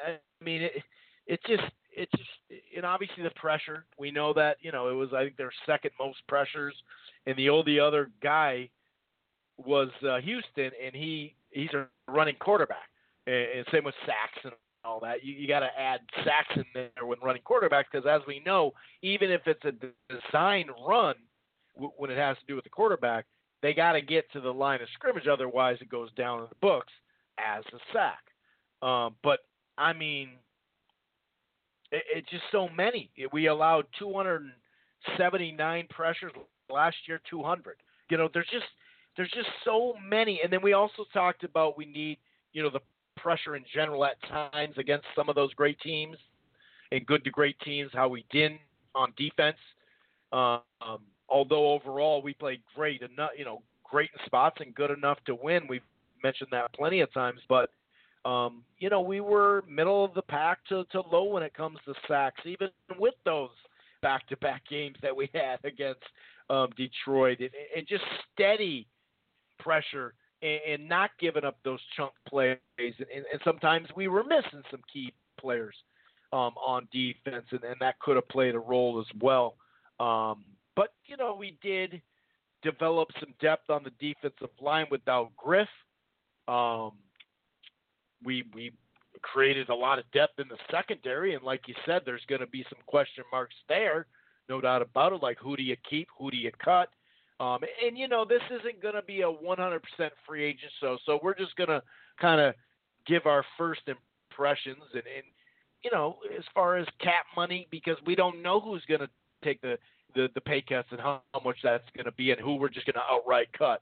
And obviously the pressure, we know that, it was, I think, their second most pressures. And the other guy was Houston, and he's a running quarterback. And same with sacks and all that. You got to add sacks in there when running quarterbacks, because as we know, even if it's a design run, when it has to do with the quarterback, they got to get to the line of scrimmage. Otherwise, it goes down in the books as a sack. But it's just so many. We allowed 279 pressures last year, 200. There's just so many. And then we also talked about we need, the pressure in general at times against some of those great teams and good to great teams, how we did on defense. Although overall we played great enough, great in spots and good enough to win. We've mentioned that plenty of times, but we were middle of the pack to low when it comes to sacks, even with those back-to-back games that we had against Detroit, and just steady pressure and not giving up those chunk plays. And sometimes we were missing some key players on defense, and that could have played a role as well. But, we did develop some depth on the defensive line without Griff. We created a lot of depth in the secondary, and like you said, there's going to be some question marks there, no doubt about it, like who do you keep, who do you cut? This isn't going to be a 100% free agent, so we're just going to kind of give our first impressions and as far as cap money, because we don't know who's going to take the pay cuts and how much that's going to be and who we're just going to outright cut,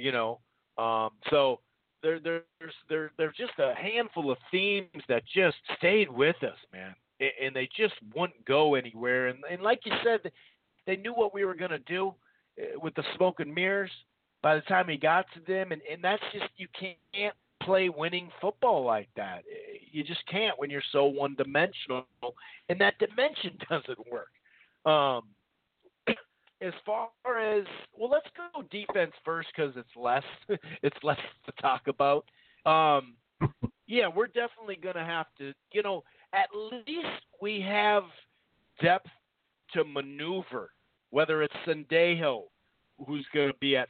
so there's just a handful of themes that just stayed with us, man, and they just wouldn't go anywhere. And like you said, they knew what we were going to do with the smoke and mirrors by the time he got to them, and that's just, you can't play winning football like that. You just can't when you're so one-dimensional, and that dimension doesn't work. as far as, well, let's go defense first because it's less it's less to talk about. Yeah, we're definitely going to have to, at least we have depth to maneuver, whether it's Sendejo, who's going to be at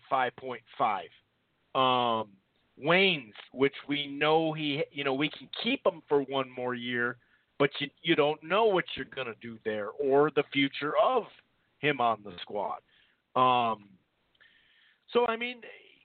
5.5. Waynes, which we know we can keep him for one more year, but you don't know what you're going to do there or the future of him on the squad. So, I mean,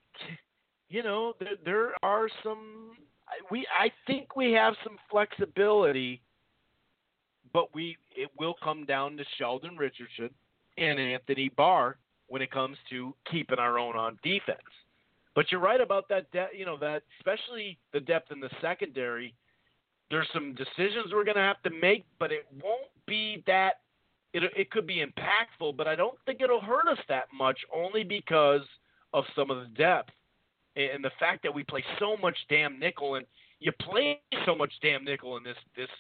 there are some I think we have some flexibility, but it will come down to Sheldon Richardson and Anthony Barr when it comes to keeping our own on defense. But you're right about that that especially the depth in the secondary. There's some decisions we're going to have to make, but it won't be that. It could be impactful, but I don't think it'll hurt us that much, only because of some of the depth and the fact that we play so much damn nickel, and you play so much damn nickel in this.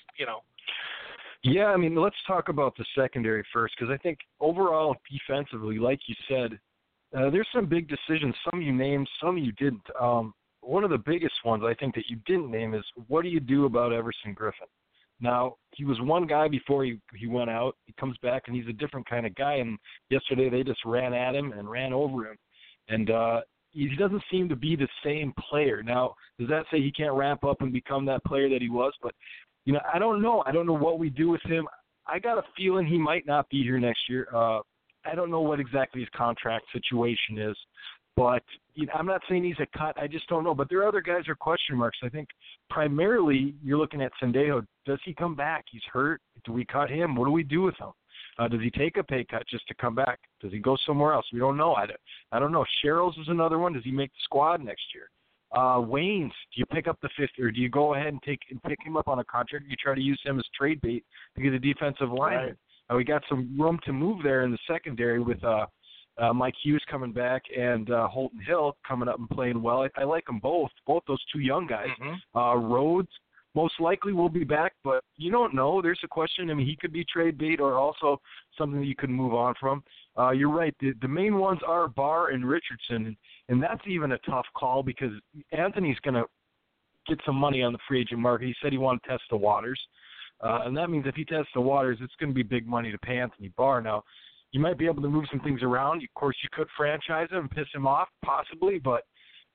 Yeah, I mean, let's talk about the secondary first, because I think overall defensively, like you said, there's some big decisions. Some you named, some you didn't. One of the biggest ones I think that you didn't name is, what do you do about Everson Griffin? Now, he was one guy before he went out. He comes back, and he's a different kind of guy, and yesterday they just ran at him and ran over him. And he doesn't seem to be the same player. Now, does that say he can't ramp up and become that player that he was? But, I don't know. I don't know what we do with him. I got a feeling he might not be here next year. I don't know what exactly his contract situation is. But I'm not saying he's a cut. I just don't know. But there are other guys who are question marks. I think primarily you're looking at Sendejo. Does he come back? He's hurt. Do we cut him? What do we do with him? Does he take a pay cut just to come back? Does he go somewhere else? We don't know. I don't know. Sherrills is another one. Does he make the squad next year? Waynes, do you pick up the fifth, or do you go ahead and pick him up on a contract? You try to use him as trade bait to get a defensive lineman. Right. We got some room to move there in the secondary with Mike Hughes coming back and Holton Hill coming up and playing well. I like them both those two young guys. Mm-hmm. Rhodes most likely will be back, but you don't know. There's a question. I mean, he could be trade bait or also something that you could move on from. You're right. The main ones are Barr and Richardson, and that's even a tough call because Anthony's going to get some money on the free agent market. He said he wanted to test the waters, and that means if he tests the waters, it's going to be big money to pay Anthony Barr. Now, you might be able to move some things around. Of course, you could franchise him and piss him off, possibly, but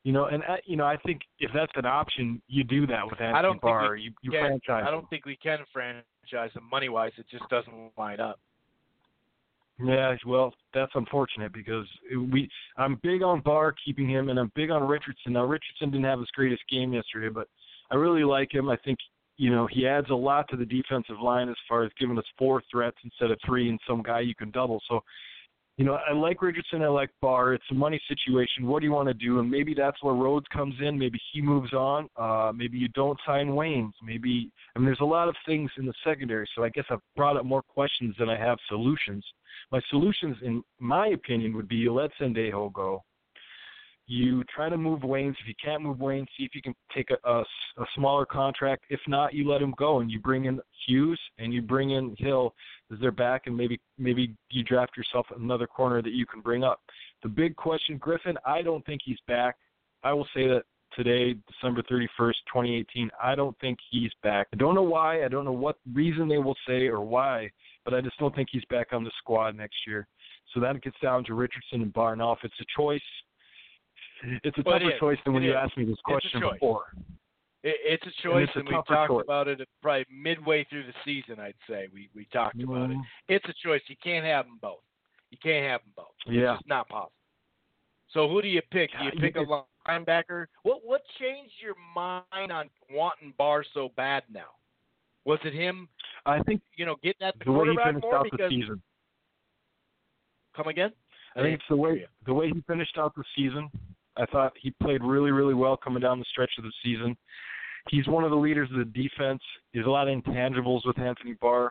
I think if that's an option, you do that with Anthony Barr. You franchise. I don't think we can franchise him money-wise. It just doesn't line up. Yeah, well, that's unfortunate because I'm big on Barr, keeping him, and I'm big on Richardson. Now, Richardson didn't have his greatest game yesterday, but I really like him. I think, he adds a lot to the defensive line as far as giving us 4 threats instead of 3 and some guy you can double. So, I like Richardson. I like Barr. It's a money situation. What do you want to do? And maybe that's where Rhodes comes in. Maybe he moves on. Maybe you don't sign Waynes. There's a lot of things in the secondary. So I guess I've brought up more questions than I have solutions. My solutions, in my opinion, would be you let Sendejo go. You try to move Waynes. If you can't move Waynes, see if you can take a smaller contract. If not, you let him go, and you bring in Hughes and you bring in Hill as their back, and maybe you draft yourself another corner that you can bring up. The big question, Griffin, I don't think he's back. I will say that today, December 31st, 2018, I don't think he's back. I don't know why. I don't know what reason they will say or why, but I just don't think he's back on the squad next year. So that gets down to Richardson and Barr. Now, if it's a choice, it's a tougher choice than when you asked me this question before. It's a choice, and we talked about it probably midway through the season, I'd say. We talked about it. It's a choice. You can't have them both. Yeah. It's just not possible. So who do you pick? Do you pick a linebacker? What changed your mind on wanting Barr so bad now? Was it him, I think, getting at the quarterback more? The way he finished out the season. Come again? I think it's the way he finished out the season. I thought he played really, really well coming down the stretch of the season. He's one of the leaders of the defense. There's a lot of intangibles with Anthony Barr.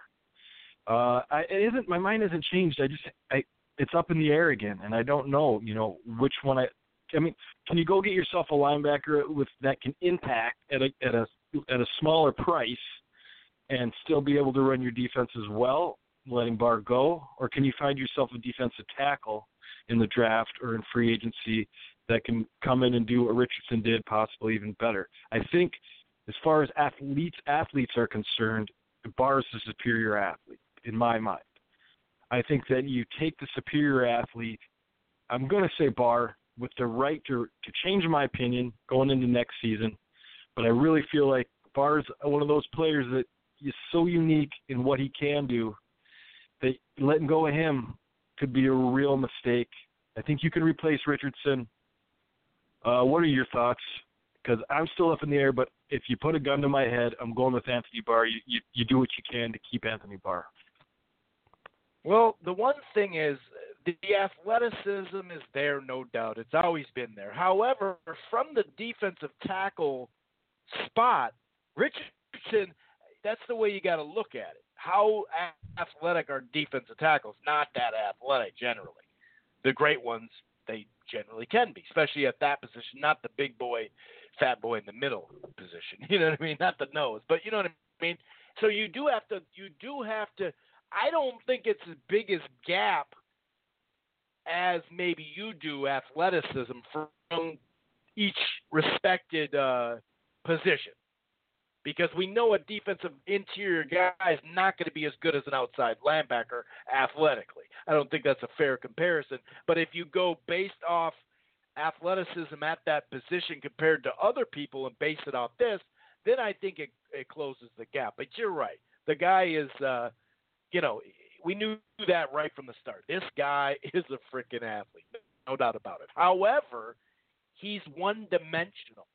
My mind hasn't changed. It's up in the air again, and I don't know, which one can you go get yourself a linebacker that can impact at a smaller price and still be able to run your defense as well? letting Barr go, or can you find yourself a defensive tackle in the draft or in free agency that can come in and do what Richardson did, possibly even better? I think as far as athletes are concerned, Barr is the superior athlete, in my mind. I think that you take the superior athlete, I'm going to say Barr, with the right to change my opinion going into next season, but I really feel like Barr's one of those players that is so unique in what he can do that letting go of him could be a real mistake. I think you can replace Richardson. What are your thoughts? Because I'm still up in the air, but if you put a gun to my head, I'm going with Anthony Barr. You do what you can to keep Anthony Barr. Well, the one thing is the athleticism is there, no doubt. It's always been there. However, from the defensive tackle spot, Richardson, that's the way you got to look at it. How athletic are defensive tackles? Not that athletic generally. The great ones, they generally can be, especially at that position, not the big boy, fat boy in the middle position. You know what I mean? Not the nose, but you know what I mean? So you do have to, I don't think it's as big as gap as maybe you do athleticism from each respected position. Because we know a defensive interior guy is not going to be as good as an outside linebacker athletically. I don't think that's a fair comparison. But if you go based off athleticism at that position compared to other people and base it off this, then I think it closes the gap. But you're right. The guy is, we knew that right from the start. This guy is a freaking athlete, no doubt about it. However, he's one-dimensional.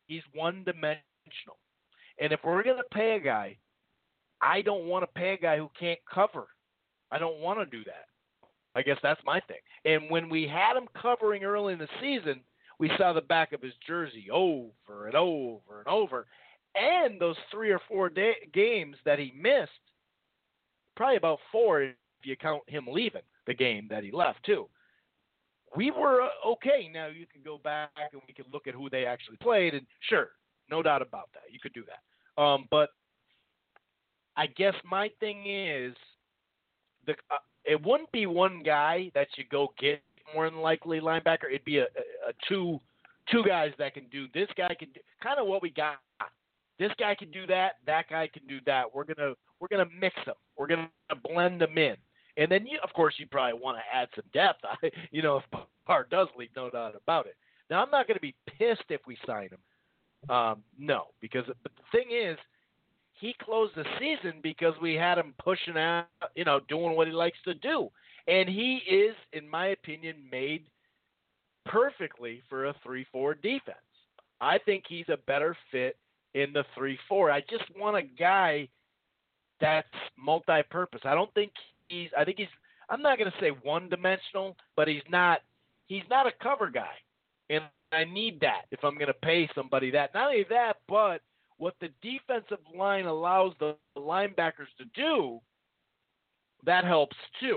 And if we're going to pay a guy, I don't want to pay a guy who can't cover. I don't want to do that. I guess that's my thing. And when we had him covering early in the season, we saw the back of his jersey over and over and over. And those 3 or 4 games that he missed, probably about 4 if you count him leaving the game that he left too. We were okay. Now you can go back and we can look at who they actually played, and sure, no doubt about that. You could do that. But I guess my thing is, it wouldn't be one guy that you go get more than likely linebacker. It'd be a two guys that can do. This guy can do kind of what we got. This guy can do that. That guy can do that. We're gonna mix them. We're gonna blend them in. And then of course you probably want to add some depth. If Barr does leave, no doubt about it. Now I'm not going to be pissed if we sign him. No, but the thing is, he closed the season because we had him pushing out, doing what he likes to do. And he is, in my opinion, made perfectly for a 3-4 defense. I think he's a better fit in the 3-4. I just want a guy that's multi-purpose. I think he's, I'm not going to say one-dimensional, but he's not a cover guy. And I need that if I'm going to pay somebody that. Not only that, but what the defensive line allows the linebackers to do, that helps too.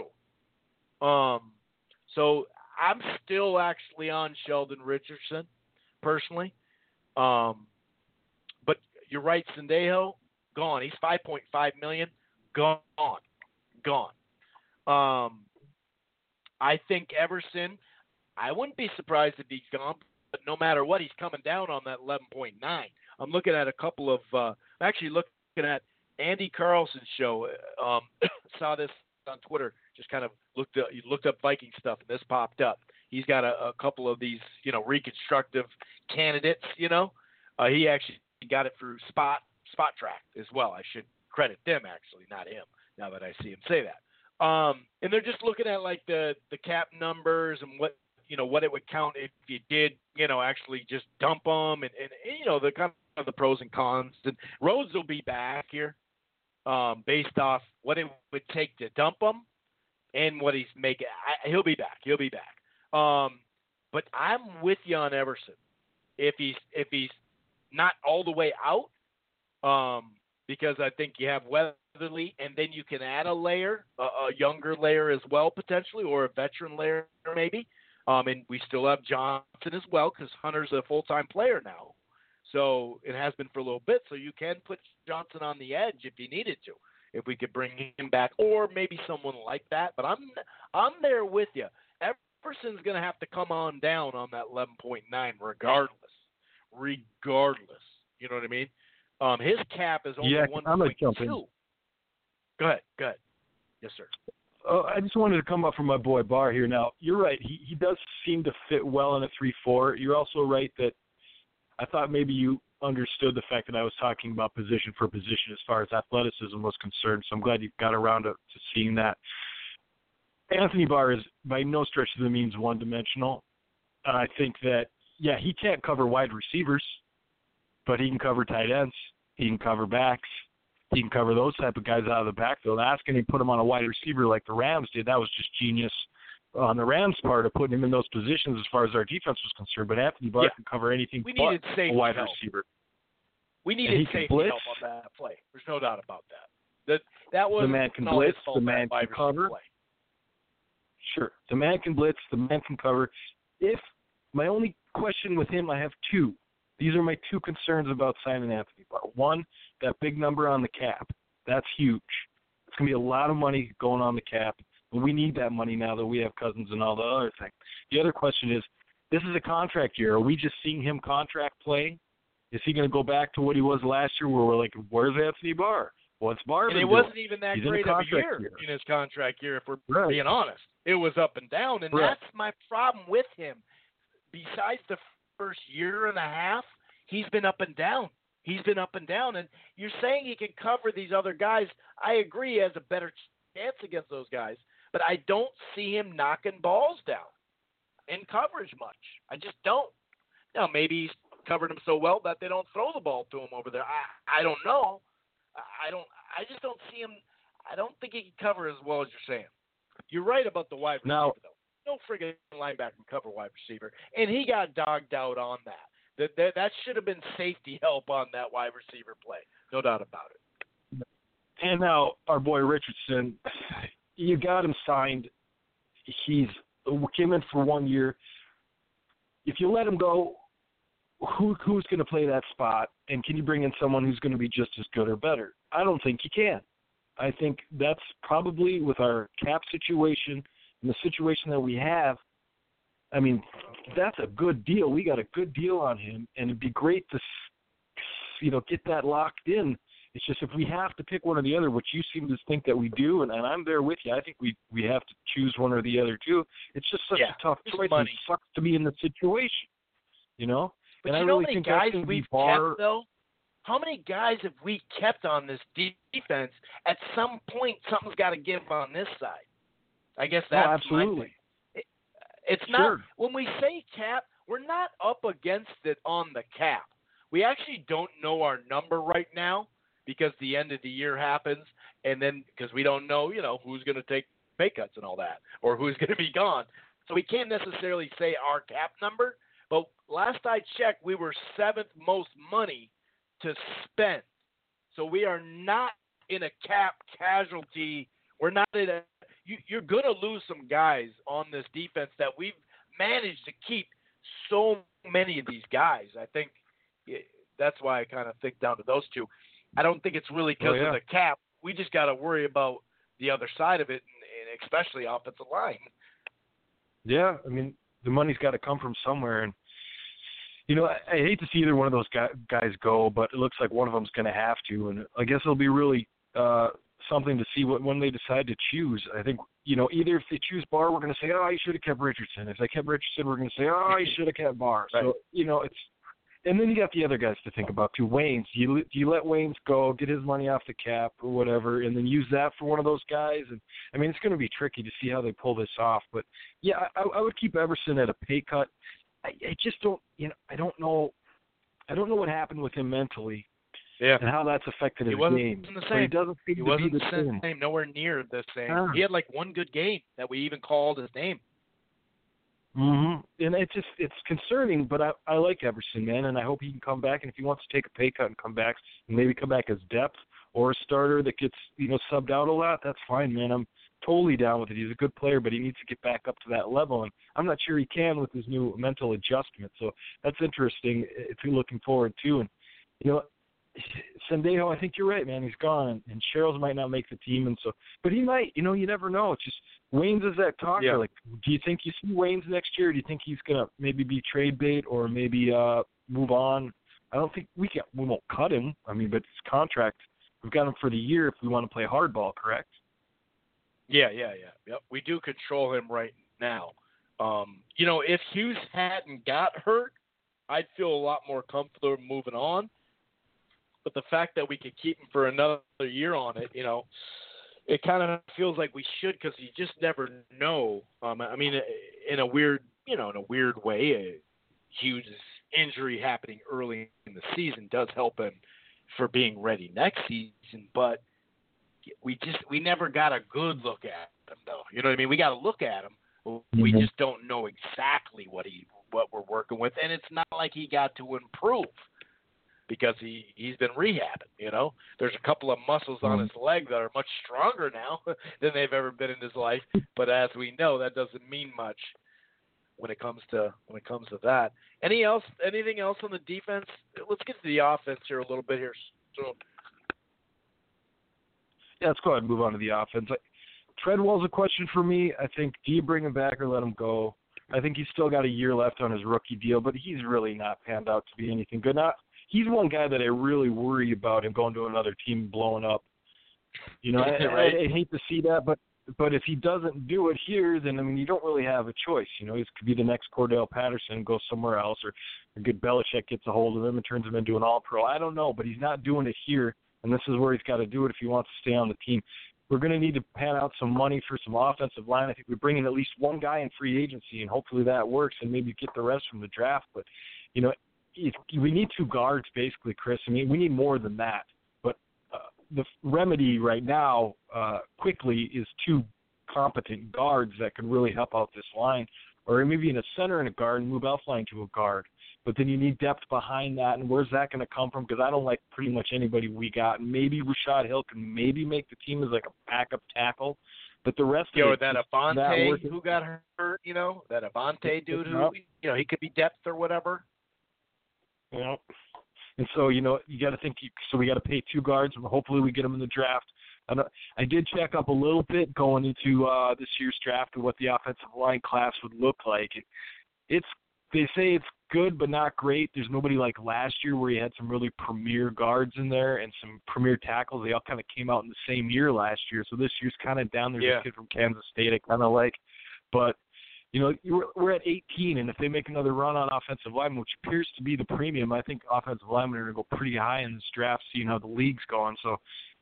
So I'm still actually on Sheldon Richardson, personally. But you're right, Sendejo, gone. He's $5.5 million, gone. I think Everson, I wouldn't be surprised if he's gone, but no matter what, he's coming down on that 11.9. I'm looking at a couple of I'm actually looking at Andy Carlson's show. Saw this on Twitter. Just kind of looked up Viking stuff, and this popped up. He's got a couple of these, reconstructive candidates. He actually got it through Spot Track as well. I should credit them actually, not him. Now that I see him say that. And they're just looking at like the cap numbers and what it would count if you did, actually just dump them and the kind of the pros and cons. And Rhodes will be back here based off what it would take to dump him and what he's making. He'll be back. But I'm with you on Everson. If he's not all the way out, because I think you have Weatherly, and then you can add a layer, a younger layer as well potentially, or a veteran layer maybe. And we still have Johnson as well because Hunter's a full-time player now. So it has been for a little bit. So you can put Johnson on the edge if you needed to. if we could bring him back, or maybe someone like that. But I'm there with you. Everson's going to have to come on down on that 11.9 regardless. You know what I mean? His cap is only 1.2. I'm going to jump in. Go ahead. Yes, sir. I just wanted to come up from my boy Barr here. Now, you're right. He does seem to fit well in a 3-4. You're also right that I thought maybe you understood the fact that I was talking about position for position as far as athleticism was concerned. So I'm glad you got around to seeing that. Anthony Barr is by no stretch of the means one-dimensional. I think that, he can't cover wide receivers, but he can cover tight ends. He can cover backs. He can cover those type of guys out of the backfield. Asking him to put him on a wide receiver like the Rams did, that was just genius on the Rams' part of putting him in those positions as far as our defense was concerned. But Anthony Barr can cover anything but a wide receiver. We needed safety help on that play. There's no doubt about that. That was the man can blitz. The man can cover. Play. Sure, the man can blitz. The man can cover. If my only question with him, I have two. These are my two concerns about signing Anthony Barr. One, that big number on the cap. That's huge. It's going to be a lot of money going on the cap, and we need that money now that we have Cousins and all the other things. The other question is, this is a contract year. Are we just seeing him contract playing? Is he going to go back to what he was last year where we're like, where's Anthony Barr? What's Barr been doing? And it wasn't even that great of a year in his contract year, if we're being honest. It was up and down, and that's my problem with him. Besides the first year and a half, he's been up and down. And you're saying he can cover these other guys. I agree he has a better chance against those guys, but I don't see him knocking balls down in coverage much. I just don't. Now, maybe he's covered him so well that they don't throw the ball to him over there. I don't know. I just don't see him. I don't think he can cover as well as you're saying. You're right about the wide receiver, though. No friggin' linebacker can cover wide receiver, and he got dogged out on that. That should have been safety help on that wide receiver play. No doubt about it. And now our boy Richardson, you got him signed. He's came in for 1 year. If you let him go, who's going to play that spot? And can you bring in someone who's going to be just as good or better? I don't think you can. I think that's probably with our cap situation and the situation that we have. I mean, that's a good deal. We got a good deal on him, and it'd be great to, get that locked in. It's just if we have to pick one or the other, which you seem to think that we do, and I'm there with you. I think we have to choose one or the other too. It's just such a tough choice. It sucks to be in the situation, But and I really really think guys that's going to be we've Barr. kept, though? How many guys have we kept on this defense? At some point, something's got to give on this side. I guess that's absolutely. my thing. It's not when we say cap, we're not up against it on the cap. We actually don't know our number right now because the end of the year happens, and then because we don't know, who's going to take pay cuts and all that, or who's going to be gone. So we can't necessarily say our cap number. But last I checked, we were 7th most money to spend. So we are not in a cap casualty. We're not in a. You're going to lose some guys on this defense that we've managed to keep so many of these guys. I think that's why I kind of think down to those two. I don't think it's really because of the cap. We just got to worry about the other side of it, and especially offensive line. Yeah, I mean, the money's got to come from somewhere. And, I hate to see either one of those guys go, but it looks like one of them's going to have to. And I guess it'll be really something to see when they decide to choose. I think, either if they choose Barr, we're going to say, oh, you should have kept Richardson. If they kept Richardson, we're going to say, oh, you should have kept Barr. Right. So, it's – and then you got the other guys to think about, too. Waynes. Do you let Waynes go, get his money off the cap or whatever, and then use that for one of those guys? And I mean, it's going to be tricky to see how they pull this off. But, yeah, I would keep Everson at a pay cut. I just don't – I don't know what happened with him mentally. Yeah. And how that's affected his game. The same. But he doesn't seem to be the same. Nowhere near the same. He had like one good game that we even called his name. Mm-hmm. And it's concerning, but I like Everson, man, and I hope he can come back. And if he wants to take a pay cut and come back, and maybe come back as depth or a starter that gets subbed out a lot, that's fine, man. I'm totally down with it. He's a good player, but he needs to get back up to that level, and I'm not sure he can with his new mental adjustment. So that's interesting if you're looking forward to. And Sendejo, I think you're right, man. He's gone, and Sherrills might not make the team, and so, but he might. You never know. It's just Waynes is that talker. Yeah. Like, do you think you see Waynes next year? Or do you think he's gonna maybe be trade bait or maybe move on? I don't think we won't cut him. I mean, but his contract, we've got him for the year if we want to play hardball, correct? Yeah. Yep. We do control him right now. If Hughes hadn't got hurt, I'd feel a lot more comfortable moving on. But the fact that we could keep him for another year on it, it kind of feels like we should, because you just never know. I mean, in a weird way, Hughes' injury happening early in the season does help him for being ready next season. But we never got a good look at him, though. You know what I mean? We got to look at him. We just don't know exactly what we're working with, and it's not like he got to improve because he's been rehabbing. There's a couple of muscles on his leg that are much stronger now than they've ever been in his life. But as we know, that doesn't mean much when it comes to that. Anything else on the defense? Let's get to the offense here a little bit here. So, yeah, let's go ahead and move on to the offense. Treadwell's a question for me. I think, do you bring him back or let him go? I think he's still got a year left on his rookie deal, but he's really not panned out to be anything good. Now, he's one guy that I really worry about him going to another team blowing up. Right. I hate to see that, but if he doesn't do it here, then, I mean, you don't really have a choice. He could be the next Cordell Patterson and go somewhere else, or a good Belichick gets a hold of him and turns him into an all-pro. I don't know, but he's not doing it here, and this is where he's got to do it if he wants to stay on the team. We're going to need to pan out some money for some offensive line. I think we bring in at least one guy in free agency, and hopefully that works, and maybe get the rest from the draft. But, we need 2 guards, basically, Chris. I mean, we need more than that. But the remedy right now, quickly, is 2 competent guards that can really help out this line, or maybe in a center and a guard and move Elflein to a guard. But then you need depth behind that, and where's that going to come from? Because I don't like pretty much anybody we got. And maybe Rashad Hill can maybe make the team as like a backup tackle, but the rest of it, that Avante who got hurt, that Avante dude who, he could be depth or whatever. And so, you got to think, so we got to pay 2 guards, and hopefully we get them in the draft. I did check up a little bit going into this year's draft of what the offensive line class would look like. They say it's good but not great. There's nobody like last year where you had some really premier guards in there and some premier tackles. They all kind of came out in the same year last year. So this year's kind of down. There's a kid from Kansas State I kind of like. But, we're at 18, and if they make another run on offensive linemen, which appears to be the premium, I think offensive linemen are going to go pretty high in this draft, seeing how the league's going. So,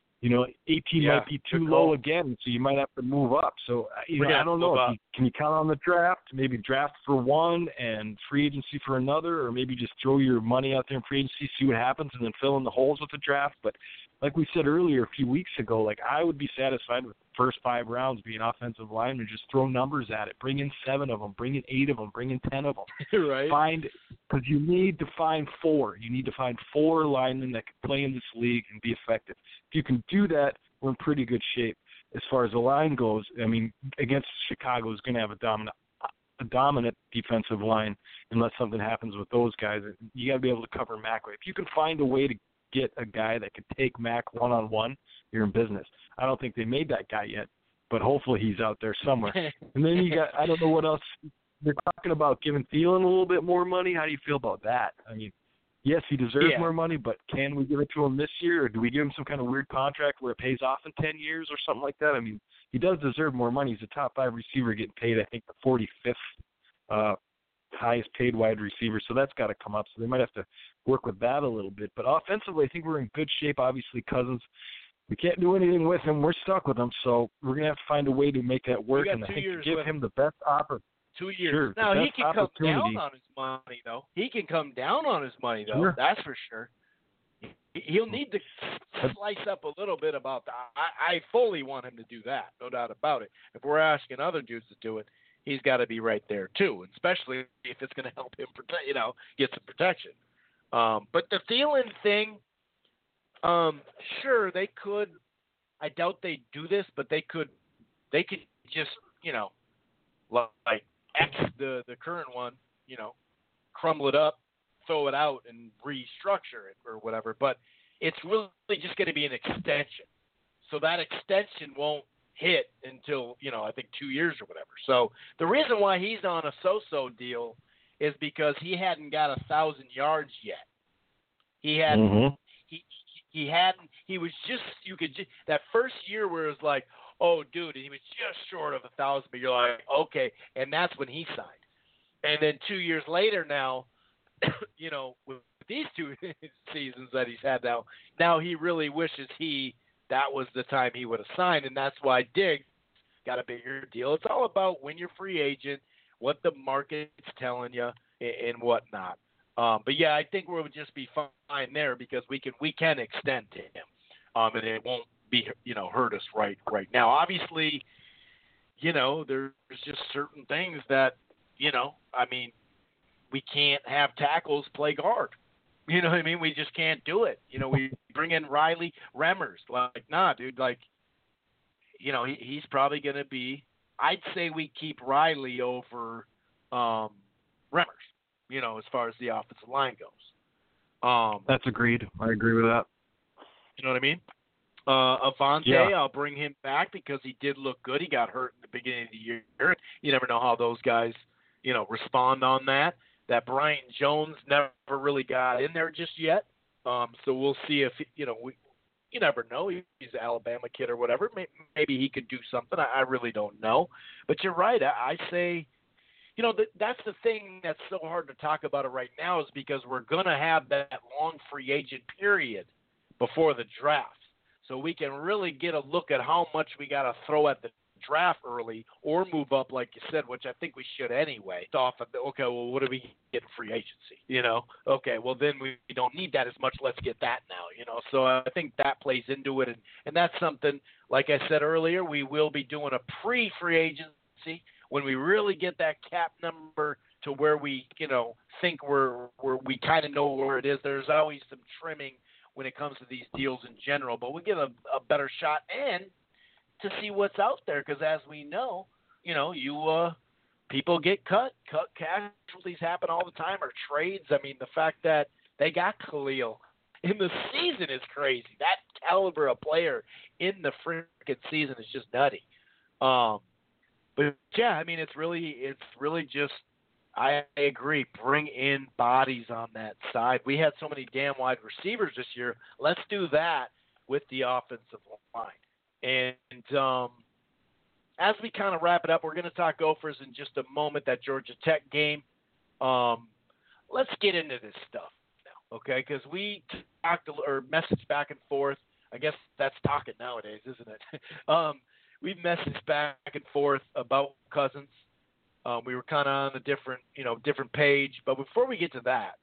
18 might be too low again, so you might have to move up. So, I don't know. Can you count on the draft? Maybe draft for one and free agency for another, or maybe just throw your money out there in free agency, see what happens, and then fill in the holes with the draft. But like we said earlier a few weeks ago, I would be satisfied with the first 5 rounds being offensive linemen. Just throw numbers at it. Bring in 7 of them. Bring in 8 of them. Bring in 10 of them. Right. Because you need to find 4. You need to find 4 linemen that can play in this league and be effective. If you can do that, we're in pretty good shape. As far as the line goes, I mean, against Chicago is going to have a dominant defensive line unless something happens with those guys. You got to be able to cover Mack. If you can find a way to get a guy that could take Mack one-on-one, you're in business. I don't think they made that guy yet, but hopefully he's out there somewhere. And then you got, I don't know what else. They're talking about giving Thielen a little bit more money. How do you feel about that? I mean, yes, he deserves more money, but can we give it to him this year, or do we give him some kind of weird contract where it pays off in 10 years or something like that? I mean, he does deserve more money. He's a top 5 receiver getting paid, I think, the 45th highest paid wide receiver, so that's got to come up. So they might have to work with that a little bit. But offensively, I think we're in good shape. Obviously, Cousins, we can't do anything with him. We're stuck with him, so we're going to have to find a way to make that work, and I think to give him the best opportunity. 2 years. Sure, now, he can come down on his money, though. Sure. That's for sure. He'll need to slice up a little bit about that. I fully want him to do that, no doubt about it. If we're asking other dudes to do it, he's got to be right there, too, especially if it's going to help him get some protection. But the Thielen thing, sure, they could. I doubt they do this, but they could just, like X the current one, crumble it up, throw it out, and restructure it or whatever. But it's really just going to be an extension. So that extension won't hit until, I think 2 years or whatever. So the reason why he's on a so-so deal is because he hadn't got 1,000 yards yet. He hadn't. He hadn't. He was just. You could just that first year where it was like, oh, dude, and he was just short of 1,000. But you're like, okay, and that's when he signed. And then 2 years later, now, with these 2 seasons that he's had now he really wishes that was the time he would have signed, and that's why Diggs got a bigger deal. It's all about when you're free agent, what the market's telling you, and whatnot. But yeah, I think we'll just be fine there because we can extend to him, and it won't be hurt us right now. Obviously, there's just certain things that we can't have tackles play guard. You know what I mean? We just can't do it. We bring in Riley Remmers. Like, nah, dude. Like, he's probably going to be. I'd say we keep Riley over Remmers. As far as the offensive line goes. That's agreed. I agree with that. You know what I mean? Avonte, I'll bring him back because he did look good. He got hurt in the beginning of the year. You never know how those guys, respond on that. That Bryant Jones never really got in there just yet. So we'll see if, you never know. He's an Alabama kid or whatever. Maybe he could do something. I really don't know. But you're right. I say, that's the thing that's so hard to talk about it right now is because we're going to have that long free agent period before the draft. So we can really get a look at how much we got to throw at the draft early or move up, like you said, which I think we should anyway. Okay, well, what do we get in free agency? Okay, well, then we don't need that as much. Let's get that now, So I think that plays into it. And that's something, like I said earlier, we will be doing a pre-free agency when we really get that cap number to where we, think we kind of know where it is. There's always some trimming when it comes to these deals in general, but we get a better shot and to see what's out there, because as we know, people get cut casualties happen all the time, or trades. I mean, the fact that they got Khalil in the season is crazy. That caliber of player in the freaking season is just nutty. But yeah, I mean, it's really just, I agree, bring in bodies on that side. We had so many damn wide receivers this year. Let's do that with the offensive line. And as we kind of wrap it up, we're going to talk Gophers in just a moment, that Georgia Tech game. Let's get into this stuff now, okay? Because we talked or messaged back and forth. I guess that's talking nowadays, isn't it? We've messaged back and forth about Cousins. We were kind of on a different page. But before we get to that,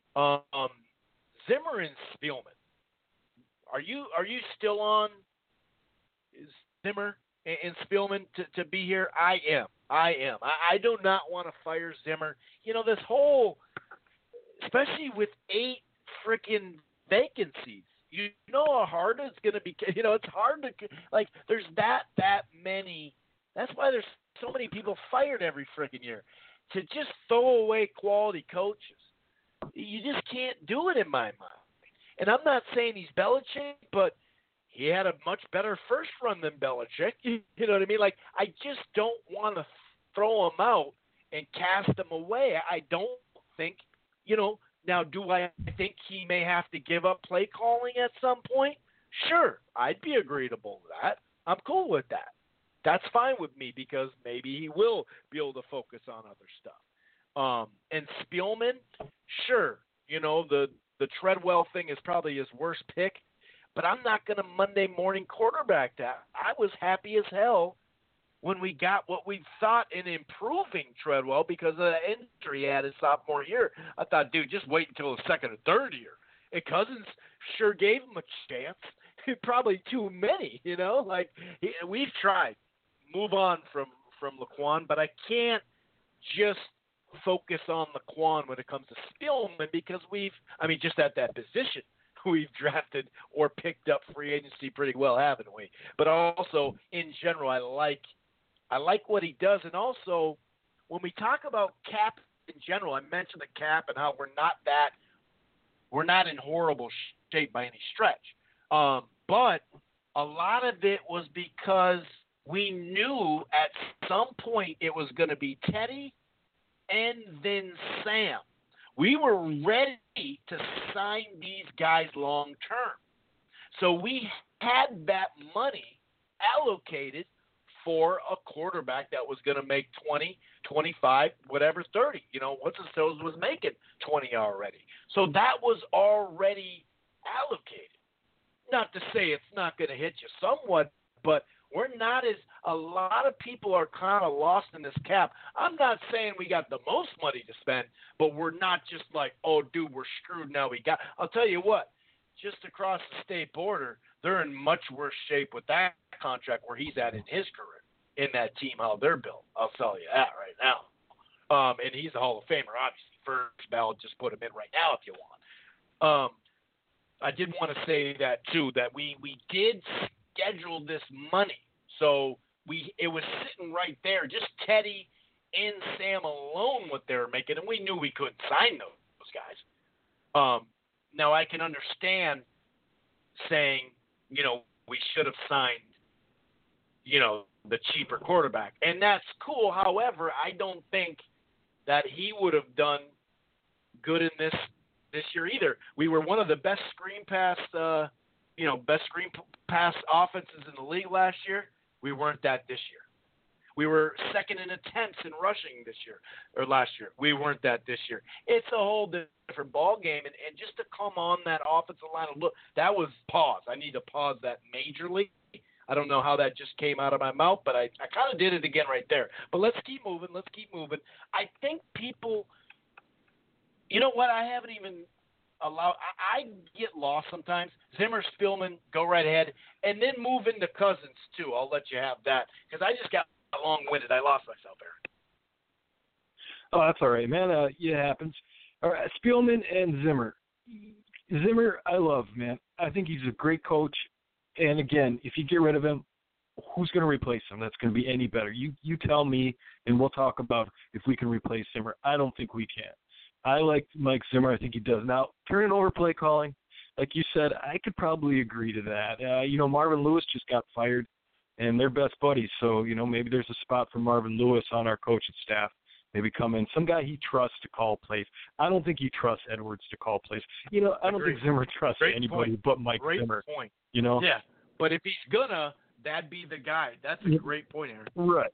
Zimmer and Spielman, are you still on Zimmer and Spielman to be here? I am. I do not want to fire Zimmer. This whole, especially with 8 freaking vacancies, how hard it's going to be. It's hard to, there's that many. That's why there's so many people fired every freaking year. To just throw away quality coaches, you just can't do it in my mind. And I'm not saying he's Belichick, but he had a much better first run than Belichick. You know what I mean? I just don't want to throw him out and cast him away. I don't think, now do I think he may have to give up play calling at some point? Sure, I'd be agreeable to that. I'm cool with that. That's fine with me because maybe he will be able to focus on other stuff. And Spielman, sure, the Treadwell thing is probably his worst pick, but I'm not going to Monday morning quarterback that. I was happy as hell when we got what we thought in improving Treadwell because of the injury he had his sophomore year. I thought, dude, just wait until the second or third year. And Cousins sure gave him a chance. Probably too many, we've tried. Move on from Laquan, but I can't just focus on Laquan when it comes to Spielman because just at that position, we've drafted or picked up free agency pretty well, haven't we? But also, in general, I like what he does. And also, when we talk about cap in general, I mentioned the cap and how we're not in horrible shape by any stretch. But a lot of it was because we knew at some point it was going to be Teddy and then Sam. We were ready to sign these guys long term. So we had that money allocated for a quarterback that was going to make 20, 25, whatever, 30. What's-his-nose was making 20 already. So that was already allocated. Not to say it's not going to hit you somewhat, but we're not as – a lot of people are kind of lost in this cap. I'm not saying we got the most money to spend, but we're not just like, oh, dude, we're screwed now. I'll tell you what, just across the state border, they're in much worse shape with that contract where he's at in his career, in that team, how they're built. I'll tell you that right now. And he's a Hall of Famer, obviously. First ballot, just put him in right now if you want. I did want to say that, too, that we did schedule this money. So it was sitting right there, just Teddy and Sam alone what they were making, and we knew we couldn't sign those guys. Now, I can understand saying, we should have signed, the cheaper quarterback. And that's cool. However, I don't think that he would have done good in this year either. We were one of the best screen pass offenses in the league last year. We weren't that this year. We were second in attempts in rushing last year. We weren't that this year. It's a whole different ball game, and just to come on that offensive line and look, that was pause. I need to pause that majorly. I don't know how that just came out of my mouth, but I kind of did it again right there. But let's keep moving. I think people, you know what? I haven't even allowed. I get lost sometimes. Zimmer, Spielman, go right ahead, and then move into Cousins too. I'll let you have that because I just got long-winded. I lost myself there. Oh, that's all right, man. It happens. All right, Spielman and Zimmer. Zimmer, I love, man. I think he's a great coach. And, again, if you get rid of him, who's going to replace him that's going to be any better? You tell me, and we'll talk about if we can replace Zimmer. I don't think we can. I like Mike Zimmer. I think he does. Now, turning over play calling, like you said, I could probably agree to that. Marvin Lewis just got fired, and they're best buddies. So, maybe there's a spot for Marvin Lewis on our coaching staff. Maybe come in. Some guy he trusts to call plays. I don't think he trusts Edwards to call plays. I don't think Zimmer trusts anybody but Mike Zimmer. Great point. Yeah, but if he's gonna, that'd be the guy. That's a great point, Aaron. Right.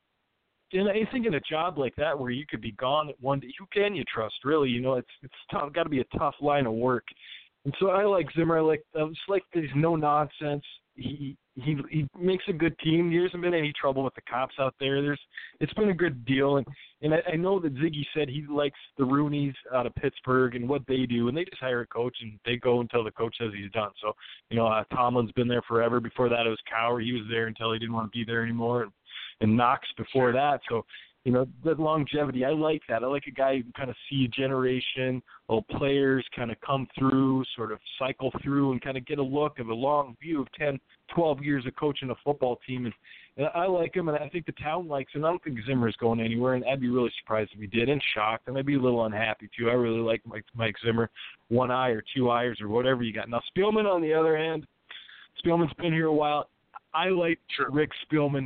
And I think in a job like that where you could be gone at one day, who can you trust, really? It's tough. Got to be a tough line of work. And so I like Zimmer. I just like there's no nonsense. He makes a good team. There hasn't been any trouble with the cops out there. It's been a good deal. And I know that Ziggy said he likes the Rooneys out of Pittsburgh and what they do, and they just hire a coach and they go until the coach says he's done. So, Tomlin's been there forever. Before that, it was Cowher. He was there until he didn't want to be there anymore, and Knox before that. So, that longevity, I like that. I like a guy who can kind of see a generation, old players kind of come through, sort of cycle through and kind of get a look of a long view of 10, 12 years of coaching a football team. And I like him, and I think the town likes him. I don't think Zimmer's going anywhere, and I'd be really surprised if he did, and shocked, and I'd be a little unhappy, too. I really like Mike Zimmer, one eye or two eyes or whatever you got. Now, Spielman, on the other hand, Spielman's been here a while. I like Rick Spielman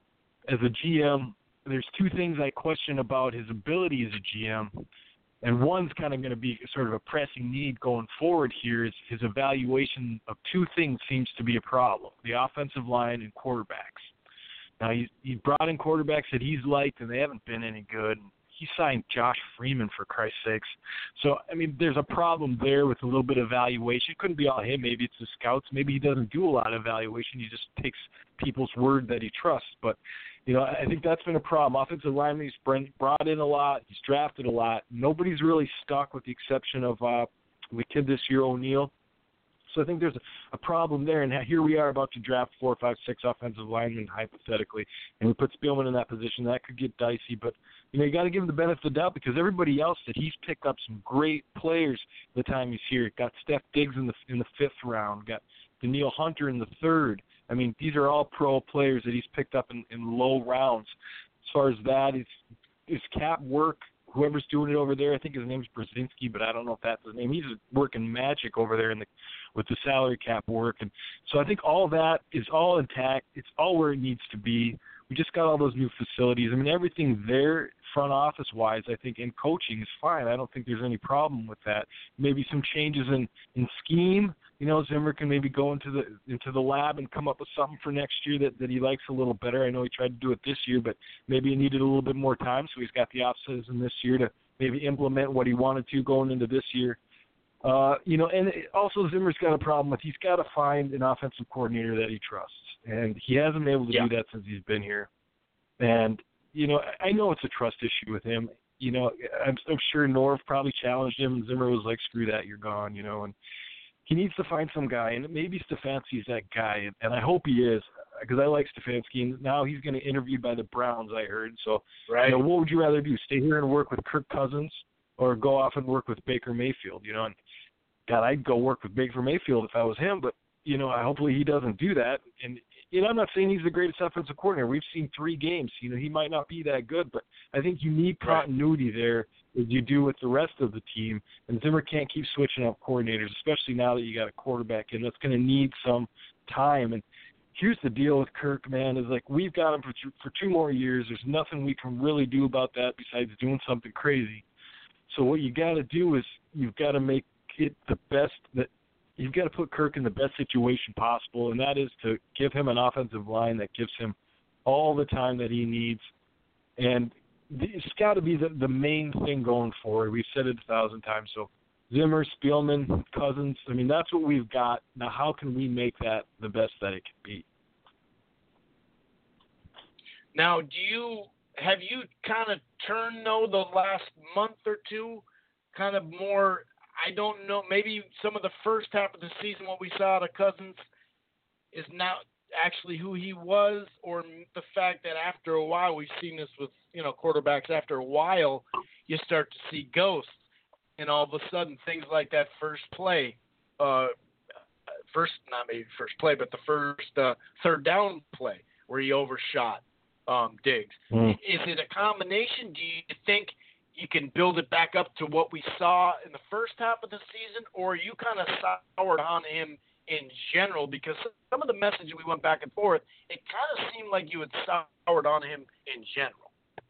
as a GM. There's two things I question about his ability as a GM, and one's kind of going to be sort of a pressing need going forward here is his evaluation of two things seems to be a problem, the offensive line and quarterbacks. Now, he brought in quarterbacks that he's liked, and they haven't been any good. He signed Josh Freeman, for Christ's sakes. So, there's a problem there with a little bit of evaluation. It couldn't be all him. Maybe it's the scouts. Maybe he doesn't do a lot of evaluation. He just takes people's word that he trusts. But, I think that's been a problem. Offensive lineman, he's brought in a lot. He's drafted a lot. Nobody's really stuck with the exception of the kid this year, O'Neal. So I think there's a problem there. And here we are about to draft 4, 5, 6 offensive linemen, hypothetically. And we put Spielman in that position. That could get dicey. But, you got to give him the benefit of the doubt because everybody else that he's picked up some great players the time he's here. Got Steph Diggs in the 5th round. Got Daniil Hunter in the 3rd. These are all pro players that he's picked up in low rounds. As far as that, his cap work, whoever's doing it over there. I think his name's Brzezinski, but I don't know if that's his name. He's working magic over there with the salary cap work. And so I think all that is all intact. It's all where it needs to be. We just got all those new facilities. I mean, everything there, front office-wise, I think, and coaching is fine. I don't think there's any problem with that. Maybe some changes in scheme. You know, Zimmer can maybe go into the lab and come up with something for next year that he likes a little better. I know he tried to do it this year, but maybe he needed a little bit more time, so he's got the offseason this year to maybe implement what he wanted to going into this year. You know, and also Zimmer's got a problem with he's got to find an offensive coordinator that he trusts, and he hasn't been able to do that since he's been here. And, you know, I know it's a trust issue with him. You know, I'm sure Norv probably challenged him, and Zimmer was like, screw that, you're gone, you know, and he needs to find some guy, and maybe Stefanski's that guy, and I hope he is, because I like Stefanski, and now he's going to be interviewed by the Browns, I heard. So, you know, what would you rather do, stay here and work with Kirk Cousins or go off and work with Baker Mayfield, you know? And, God, I'd go work with Baker Mayfield if I was him, but, you know, hopefully he doesn't do that. And, you know, I'm not saying he's the greatest offensive coordinator. We've seen 3 games. You know, he might not be that good, but I think you need continuity there as you do with the rest of the team. And Zimmer can't keep switching up coordinators, especially now that you got a quarterback in. That's going to need some time. And here's the deal with Kirk, man, is like we've got him for 2 more years. There's nothing we can really do about that besides doing something crazy. So what you got to do is you've got to make it the best that you've got to put Kirk in the best situation possible, and that is to give him an offensive line that gives him all the time that he needs. And it's got to be the main thing going forward. We've said it 1,000 times. So Zimmer, Spielman, Cousins, I mean, that's what we've got. Now, how can we make that the best that it can be? Now, have you kind of turned, though, the last month or two, kind of more, I don't know, maybe some of the first half of the season, what we saw out of Cousins is not actually who he was, or the fact that after a while, we've seen this with, you know, quarterbacks, after a while, you start to see ghosts, and all of a sudden, things like that first play, but the first third down play where he overshot Diggs. Is it a combination? Do you think you can build it back up to what we saw in the first half of the season, or are you kind of soured on him in general? Because some of the messages we went back and forth, it kind of seemed like you had soured on him in general.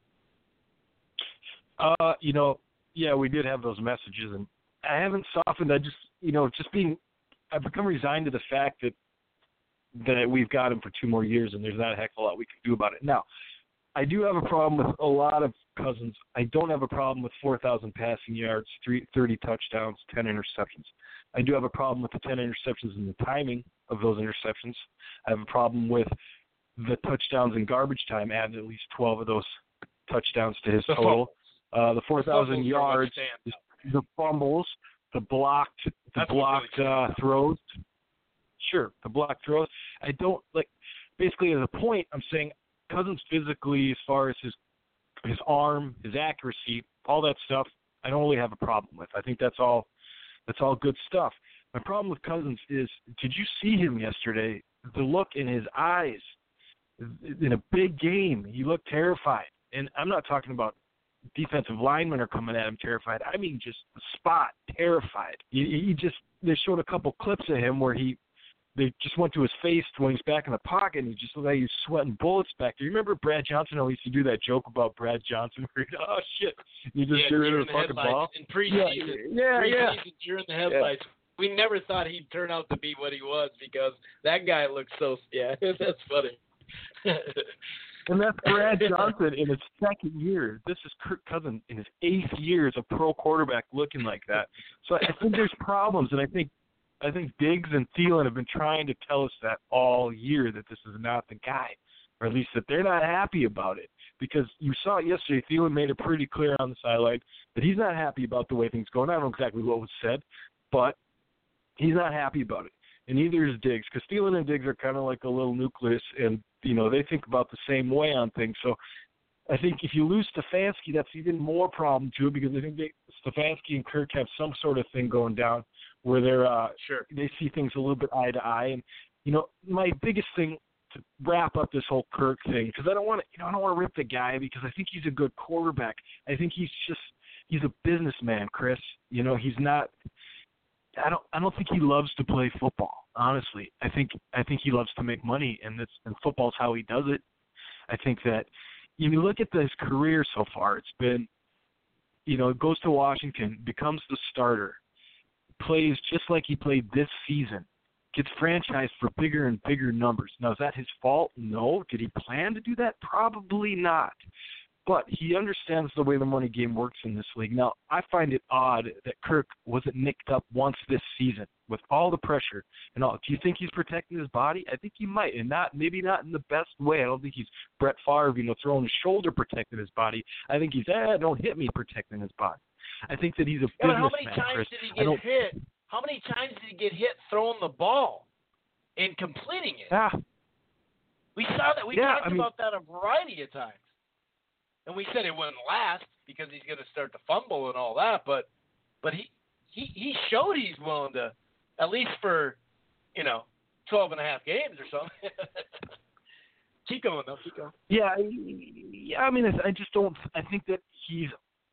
You know, yeah, we did have those messages, and I haven't softened. I just, you know, I've become resigned to the fact that we've got him for 2 more years, and there's not a heck of a lot we can do about it. Now, I do have a problem with a lot of Cousins. I don't have a problem with 4,000 passing yards, 30 touchdowns, 10 interceptions. I do have a problem with the 10 interceptions and the timing of those interceptions. I have a problem with the touchdowns in garbage time, adding at least 12 of those touchdowns to his total. The 4,000 yards, the fumbles, the blocked throws. Sure, the blocked throws. I don't like. Basically, as a point, I'm saying Cousins physically, as far as his arm, his accuracy, all that stuff, I don't really have a problem with. I think that's all good stuff. My problem with Cousins is, did you see him yesterday? The look in his eyes in a big game, he looked terrified. And I'm not talking about defensive linemen are coming at him terrified. I mean, just the spot terrified. They showed a couple clips of him where they just went to his face when he's back in the pocket, and he just looked like he was sweating bullets back there. You remember Brad Johnson? I used to do that joke about Brad Johnson where oh, shit. You just get rid of the fucking ball. In preseason, during the headlights. Yeah. We never thought he'd turn out to be what he was because that guy looked so, that's funny. And that's Brad Johnson in his 2nd year. This is Kirk Cousins in his 8th year as a pro quarterback looking like that. So I think there's problems, and I think Diggs and Thielen have been trying to tell us that all year, that this is not the guy, or at least that they're not happy about it. Because you saw it yesterday, Thielen made it pretty clear on the sideline that he's not happy about the way things go. I don't know exactly what was said, but he's not happy about it. And neither is Diggs, because Thielen and Diggs are kind of like a little nucleus, and, you know, they think about the same way on things. So I think if you lose Stefanski, that's even more problem, too, because I think Stefanski and Kirk have some sort of thing going down where they see things a little bit eye to eye. And, you know, my biggest thing to wrap up this whole Kirk thing, because I don't want to rip the guy because I think he's a good quarterback. I think he's just – he's a businessman, Chris. You know, he's not. I don't think he loves to play football. Honestly, I think he loves to make money, and football's how he does it. I think that you look at his career so far. It's been, goes to Washington, becomes the starter, plays just like he played this season, gets franchised for bigger and bigger numbers. Now, is that his fault? No. Did he plan to do that? Probably not. But he understands the way the money game works in this league. Now, I find it odd that Kirk wasn't nicked up once this season with all the pressure and all. Do you think he's protecting his body? I think he might, and maybe not in the best way. I don't think he's Brett Favre, throwing his shoulder protecting his body. I think he's, don't hit me protecting his body. I think that he's a businessman, how many times Chris. did he get hit? How many times did he get hit throwing the ball and completing it? Yeah. We saw that. We talked about that a variety of times. And we said it wouldn't last because he's going to start to fumble and all that. But he showed he's willing to, at least for, 12 and a half games or something. Keep going, though. Keep going. Yeah. I mean, I just don't. I think that he's.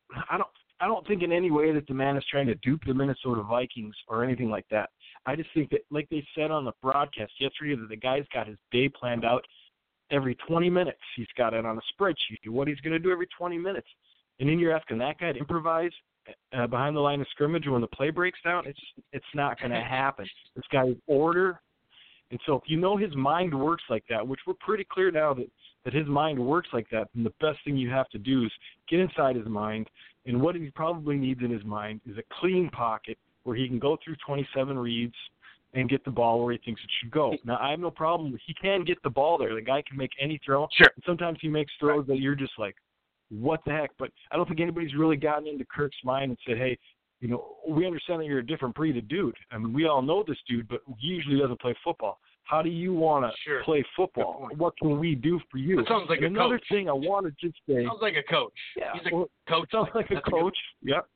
I don't think in any way that the man is trying to dupe the Minnesota Vikings or anything like that. I just think that, like they said on the broadcast yesterday, that the guy's got his day planned out. Every 20 minutes, he's got it on a spreadsheet, what he's going to do every 20 minutes. And then you're asking that guy to improvise behind the line of scrimmage when the play breaks down? It's not going to happen. This guy's order. And so if his mind works like that, which we're pretty clear now that his mind works like that, then the best thing you have to do is get inside his mind. And what he probably needs in his mind is a clean pocket where he can go through 27 reads and get the ball where he thinks it should go. Now, I have no problem. He can get the ball there. The guy can make any throw. Sure. And sometimes he makes throws that you're just like, what the heck? But I don't think anybody's really gotten into Kirk's mind and said, hey, we understand that you're a different breed of dude. I mean, we all know this dude, but he usually doesn't play football. How do you want to play football? What can we do for you? That sounds like and another thing I want to just say. Sounds like a coach. Yeah, he's a coach. Sounds like a coach. Yep.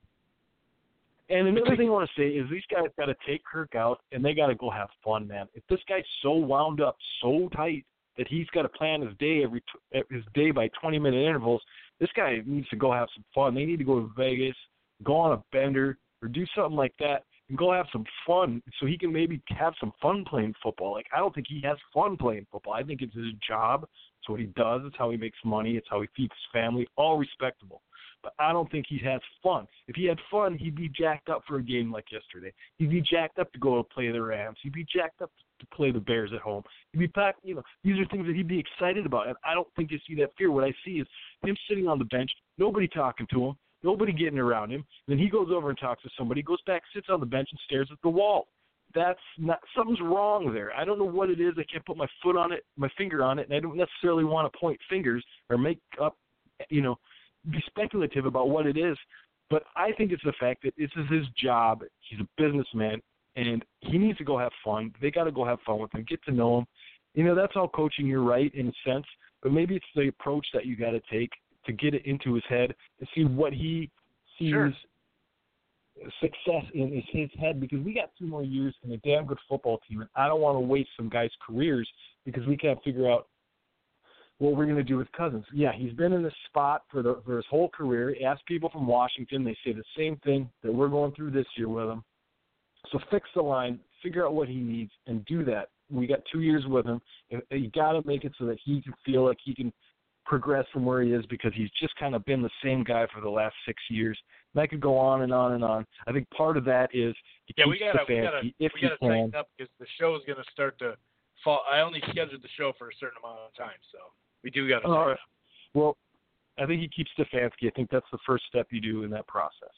And another thing I want to say is these guys got to take Kirk out, and they got to go have fun, man. If this guy's so wound up, so tight, that he's got to plan his day by 20-minute intervals, this guy needs to go have some fun. They need to go to Vegas, go on a bender, or do something like that, and go have some fun so he can maybe have some fun playing football. Like, I don't think he has fun playing football. I think it's his job. It's what he does. It's how he makes money. It's how he feeds his family. All respectable. But I don't think he has fun. If he had fun, he'd be jacked up for a game like yesterday. He'd be jacked up to go play the Rams. He'd be jacked up to play the Bears at home. He'd be packed. These are things that he'd be excited about. And I don't think you see that fear. What I see is him sitting on the bench, nobody talking to him, nobody getting around him. Then he goes over and talks to somebody, goes back, sits on the bench, and stares at the wall. That's not, something's wrong there. I don't know what it is. I can't put my finger on it, and I don't necessarily want to point fingers or make up, be speculative about what it is. But I think it's the fact that this is his job. He's a businessman, and he needs to go have fun. They got to go have fun with him, get to know him. That's all coaching. You're right in a sense, but maybe it's the approach that you got to take to get it into his head and see what he sees success in is his head, because we got 2 more years in a damn good football team, and I don't want to waste some guys' careers because we can't figure out what we're going to do with Cousins. Yeah, he's been in this spot for his whole career. Ask people from Washington, they say the same thing that we're going through this year with him. So fix the line, figure out what he needs, and do that. We got 2 years with him. You got to make it so that he can feel like he can progress from where he is, because he's just kind of been the same guy for the last 6 years. And I could go on and on and on. I think part of that is he keeps Stefanski if he can. Tighten up because the show is going to start to fall. I only scheduled the show for a certain amount of time, so we do got to. All right. Well, I think he keeps Stefanski. I think that's the first step you do in that process.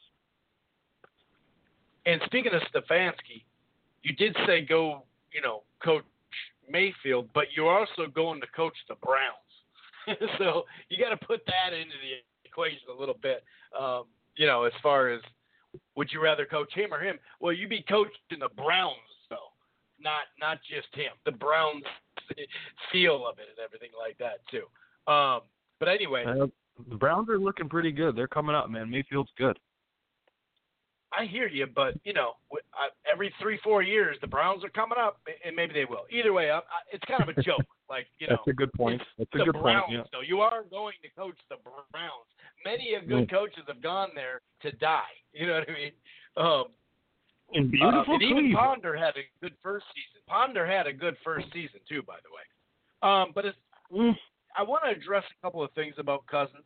And speaking of Stefanski, you did say go, coach Mayfield, but you're also going to coach the Browns. So you got to put that into the equation a little bit. As far as would you rather coach him or him? Well, you'd be coaching the Browns, though, not just him. The Browns feel of it and everything like that too. But anyway, the Browns are looking pretty good. They're coming up, man. Mayfield's good. I hear you, but every 3-4 years the Browns are coming up, and maybe they will. Either way, it's kind of a joke Like, That's a good point. That's a the good Browns, point. Yeah. though. You are going to coach the Browns. Many a good coaches have gone there to die. You know what I mean? In beautiful and even Cleveland. Ponder had a good first season. Ponder had a good first season too, by the way. But I want to address a couple of things about Cousins.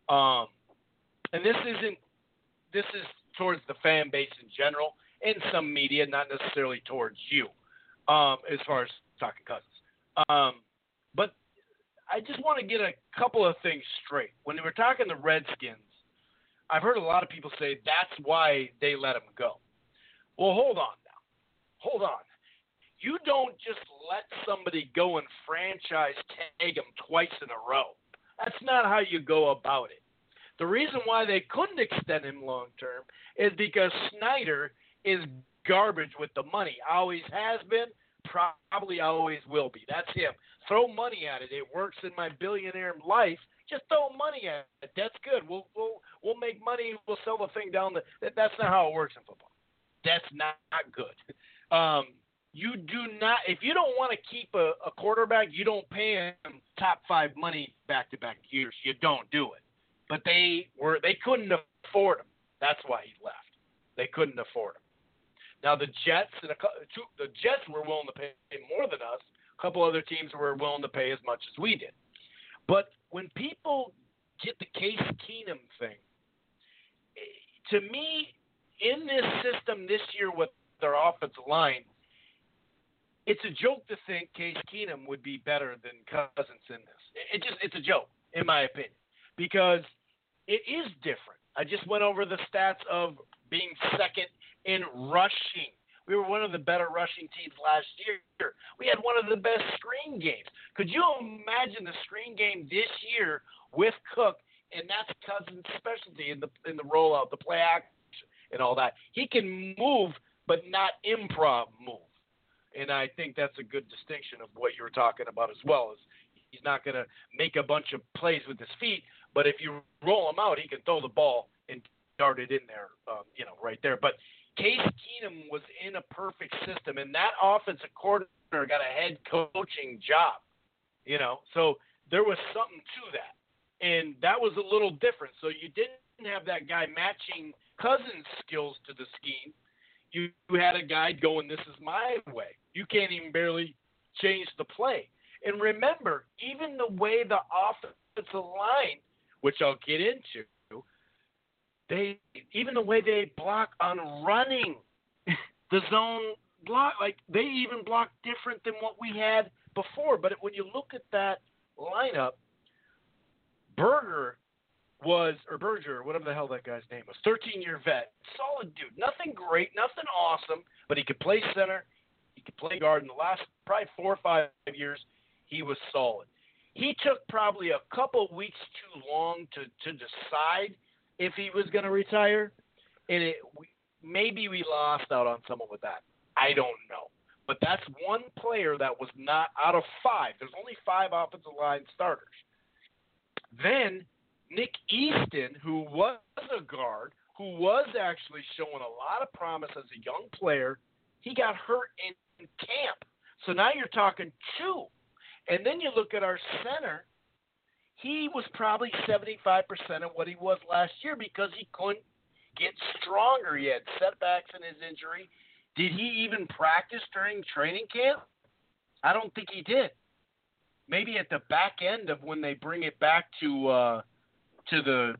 And this is towards the fan base in general, and some media, not necessarily towards you, as far as talking Cousins. But I just want to get a couple of things straight. When we're talking the Redskins, I've heard a lot of people say that's why they let him go. Well, hold on now. Hold on. You don't just let somebody go and franchise tag him twice in a row. That's not how you go about it. The reason why they couldn't extend him long term is because Snyder is garbage with the money. Always has been, probably always will be. That's him. Throw money at it. It works in my billionaire life. Just throw money at it. That's good. We'll make money. We'll sell the thing down. That's not how it works in football. That's not good. You do not. If you don't want to keep a quarterback, you don't pay him top 5 money back-to-back years. You don't do it. But they couldn't afford him. That's why he left. They couldn't afford him. Now the Jets were willing to pay more than us. A couple other teams were willing to pay as much as we did. But when people get the Case Keenum thing, to me, in this system this year with their offensive line, it's a joke to think Case Keenum would be better than Cousins in this. It's a joke, in my opinion, because it is different. I just went over the stats of being second in rushing. We were one of the better rushing teams last year. We had one of the best screen games. Could you imagine the screen game this year with Cook, and that's Cousins' specialty in the rollout, the play action, and all that. He can move, but not improv move. And I think that's a good distinction of what you were talking about as well. Is he's not going to make a bunch of plays with his feet, but if you roll him out, he can throw the ball and dart it in there, right there. But Case Keenum was in a perfect system, and that offensive coordinator got a head coaching job, So there was something to that, and that was a little different. So you didn't have that guy matching Cousins' skills to the scheme. You had a guy going, this is my way. You can't even barely change the play. And remember, even the way the offensive line, which I'll get into, even the way they block on running the zone block, like they even block different than what we had before. But when you look at that lineup, Berger, whatever the hell that guy's name was, 13-year vet, solid dude, nothing great, nothing awesome, but he could play center, he could play guard. In the last probably 4 or 5 years, he was solid. He took probably a couple weeks too long to decide if he was going to retire, and maybe we lost out on someone with that. I don't know. But that's one player that was not out of 5. There's only 5 offensive line starters. Then Nick Easton, who was a guard, who was actually showing a lot of promise as a young player, he got hurt in camp. So now you're talking 2. And then you look at our center, he was probably 75% of what he was last year because he couldn't get stronger. He had setbacks in his injury. Did he even practice during training camp? I don't think he did. Maybe at the back end of when they bring it back to the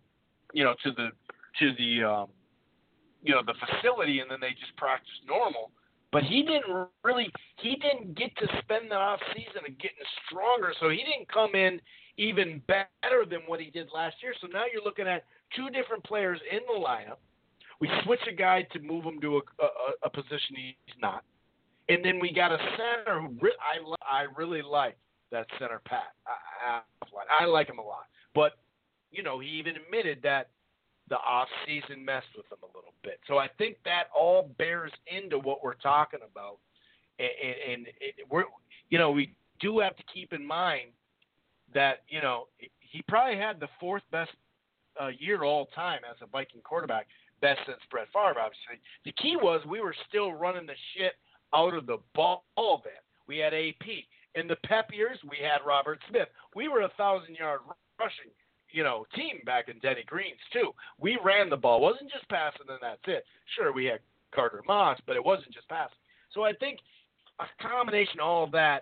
facility, and then they just practice normal. But he didn't get to spend the off season and getting stronger, so he didn't come in even better than what he did last year. So now you're looking at 2 different players in the lineup. We switch a guy to move him to a position he's not, and then we got a center who I really like that center, Pat. I like him a lot, but he even admitted that the off-season messed with him a little bit. So I think that all bears into what we're talking about, and we do have to keep in mind that he probably had the 4th best year all time as a Viking quarterback, best since Brett Favre, obviously. The key was we were still running the shit out of the ball then. We had AP. In the Pep years, we had Robert Smith. We were a 1,000-yard rushing, team back in Denny Green's too. We ran the ball. It wasn't just passing and that's it. Sure, we had Carter Moss, but it wasn't just passing. So I think a combination of all of that,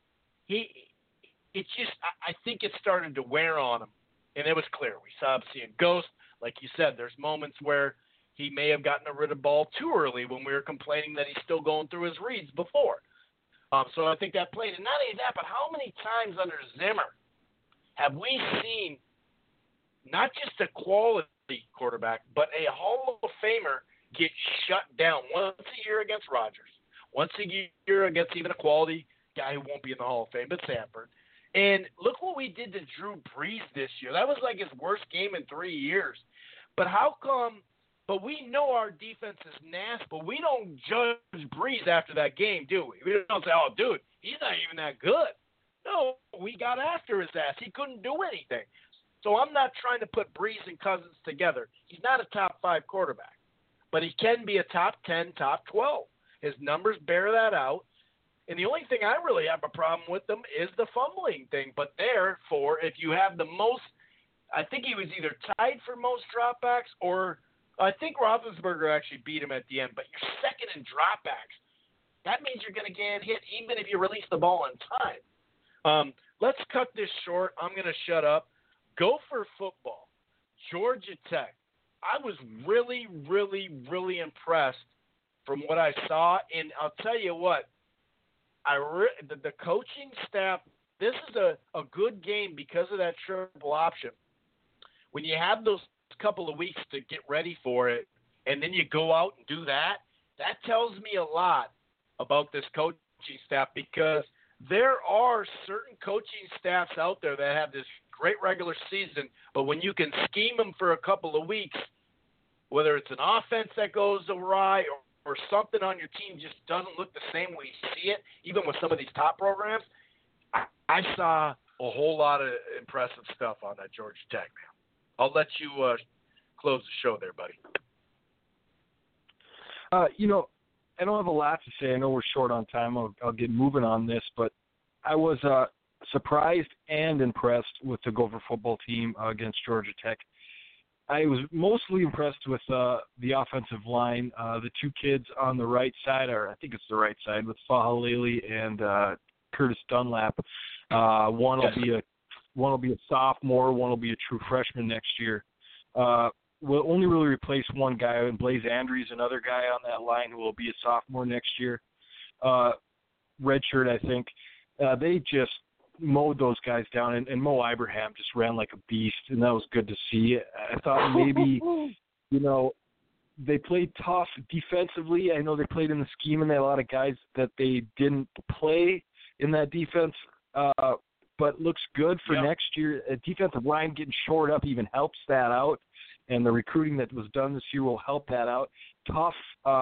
I think it started to wear on him, and it was clear. We saw him seeing ghosts. Like you said, there's moments where he may have gotten rid of the ball too early when we were complaining that he's still going through his reads before. So I think that played. And not only that, but how many times under Zimmer have we seen not just a quality quarterback, but a Hall of Famer get shut down once a year against Rodgers, once a year against even a quality guy who won't be in the Hall of Fame, but Sanford. And look what we did to Drew Brees this year. That was like his worst game in 3 years. But how come – but we know our defense is nasty, but we don't judge Brees after that game, do we? We don't say, oh, dude, he's not even that good. No, we got after his ass. He couldn't do anything. So I'm not trying to put Brees and Cousins together. He's not a top 5 quarterback, but he can be a top 10, top 12. His numbers bear that out. And the only thing I really have a problem with them is the fumbling thing. But therefore, if you have the most – I think he was either tied for most dropbacks or I think Roethlisberger actually beat him at the end. But you're second in dropbacks. That means you're going to get hit even if you release the ball in time. Let's cut this short. I'm going to shut up. Gopher football, Georgia Tech. I was really, really, really impressed from what I saw. And I'll tell you what. The coaching staff, this is a good game because of that triple option. When you have those couple of weeks to get ready for it, and then you go out and do that, that tells me a lot about this coaching staff because there are certain coaching staffs out there that have this great regular season, but when you can scheme them for a couple of weeks, whether it's an offense that goes awry or something on your team just doesn't look the same way you see it, even with some of these top programs, I saw a whole lot of impressive stuff on that Georgia Tech, man. I'll let you close the show there, buddy. I don't have a lot to say. I know we're short on time. I'll get moving on this, but I was surprised and impressed with the Gopher football team against Georgia Tech. I was mostly impressed with the offensive line. The two kids on the right side, or I think it's the right side, with Fahalele and Curtis Dunlap. One will be a sophomore. One will be a true freshman next year. We'll only really replace one guy, and Blaze Andrews, another guy on that line who will be a sophomore next year. Redshirt, I think. They just mowed those guys down, and Mo Ibrahim just ran like a beast, and that was good to see. I thought maybe, they played tough defensively. I know they played in the scheme, and they had a lot of guys that they didn't play in that defense, but looks good for next year. A defensive line getting shored up even helps that out, and the recruiting that was done this year will help that out. Tough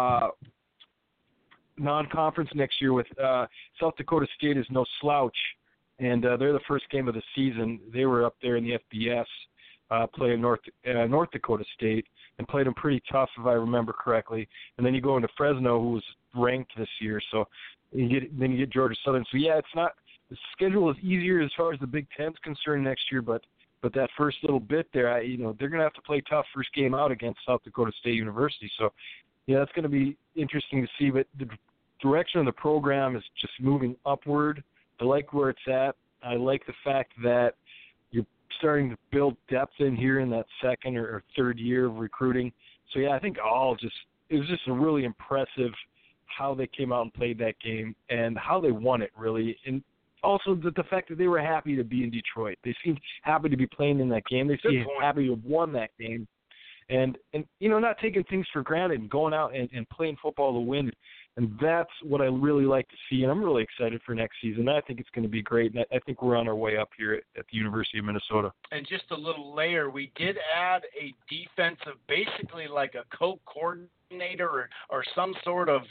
non-conference next year with South Dakota State is no slouch. And they're the first game of the season. They were up there in the FBS playing North Dakota State and played them pretty tough, if I remember correctly. And then you go into Fresno, who was ranked this year. So you get Georgia Southern. So, it's not – the schedule is easier as far as the Big Ten's concerned next year, but that first little bit there, they're going to have to play tough first game out against South Dakota State University. So, that's going to be interesting to see. But the direction of the program is just moving upward. I like where it's at. I like the fact that you're starting to build depth in here in that second or third year of recruiting. So, I think it was just a really impressive how they came out and played that game and how they won it, really. And also the fact that they were happy to be in Detroit. They seemed happy to be playing in that game. They seemed happy to have won that game. And not taking things for granted and going out and playing football to win. And that's what I really like to see, and I'm really excited for next season. I think it's going to be great, and I think we're on our way up here at the University of Minnesota. And just a little layer, we did add a defensive, basically like a co-coordinator or some sort of,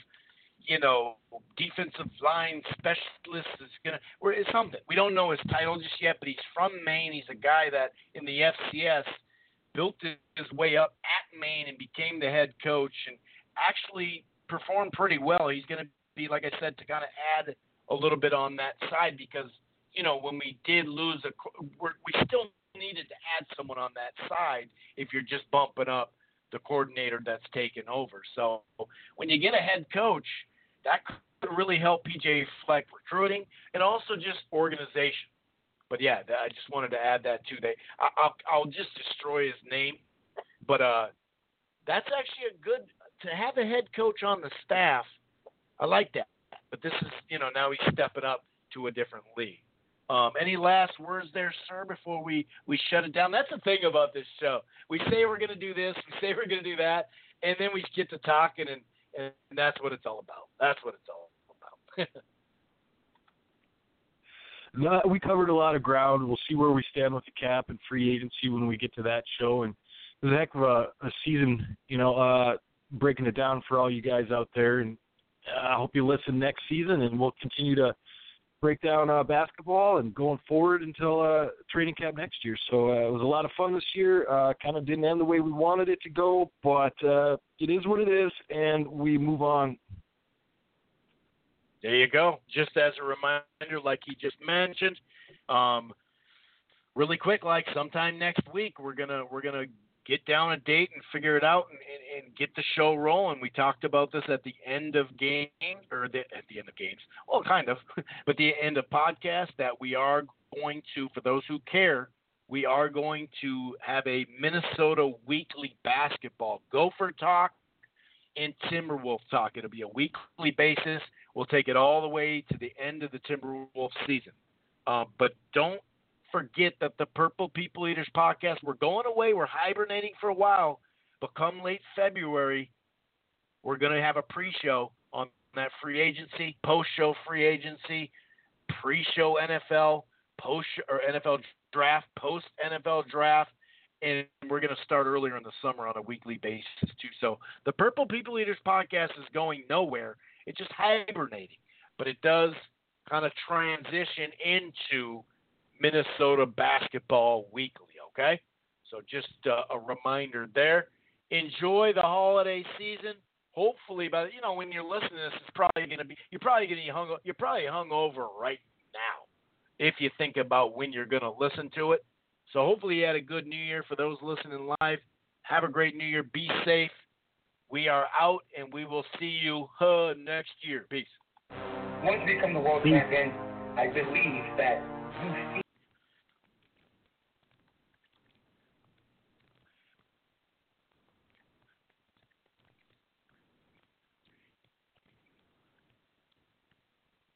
defensive line specialist is something. We don't know his title just yet, but he's from Maine. He's a guy that in the FCS built his way up at Maine and became the head coach and actually performed pretty well. He's going to be, like I said, to kind of add a little bit on that side because, when we did lose we still needed to add someone on that side if you're just bumping up the coordinator that's taken over. So when you get a head coach, that could really help PJ Fleck recruiting and also just organization. But yeah, I just wanted to add that too. I'll just destroy his name, but that's actually to have a head coach on the staff. I like that. But this is, now he's stepping up to a different league. Any last words there, sir, before we shut it down? That's the thing about this show. We say we're going to do this, we say we're going to do that, and then we get to talking, and that's what it's all about. That's what it's all about. No, we covered a lot of ground. We'll see where we stand with the cap and free agency when we get to that show. And it was a heck of a season, breaking it down for all you guys out there. And I hope you listen next season, and we'll continue to break down basketball and going forward until training camp next year. So it was a lot of fun this year. Kind of didn't end the way we wanted it to go, but it is what it is, and we move on. There you go. Just as a reminder, like he just mentioned, really quick, like sometime next week, we're gonna get down a date and figure it out and get the show rolling. We talked about this at the end of game at the end of games. Well, kind of, but the end of podcast that we are going to, for those who care, we are going to have a Minnesota weekly basketball Gopher talk and Timberwolf talk. It'll be a weekly basis. We'll take it all the way to the end of the Timberwolf season. But don't forget that the Purple People Eaters podcast, we're going away. We're hibernating for a while. But come late February, we're going to have a pre-show on that free agency, post-show free agency, pre-show NFL, NFL draft, post-NFL draft. And we're going to start earlier in the summer on a weekly basis, too. So the Purple People Eaters podcast is going nowhere. It's just hibernating. But it does kind of transition into Minnesota Basketball Weekly, okay? So just a reminder there. Enjoy the holiday season. Hopefully, when you're listening to this, it's probably going to be you're probably hung over right now if you think about when you're going to listen to it. So hopefully you had a good New Year. For those listening live, have a great New Year. Be safe. We are out, and we will see you next year. Peace. Once you become the world champion, I believe that you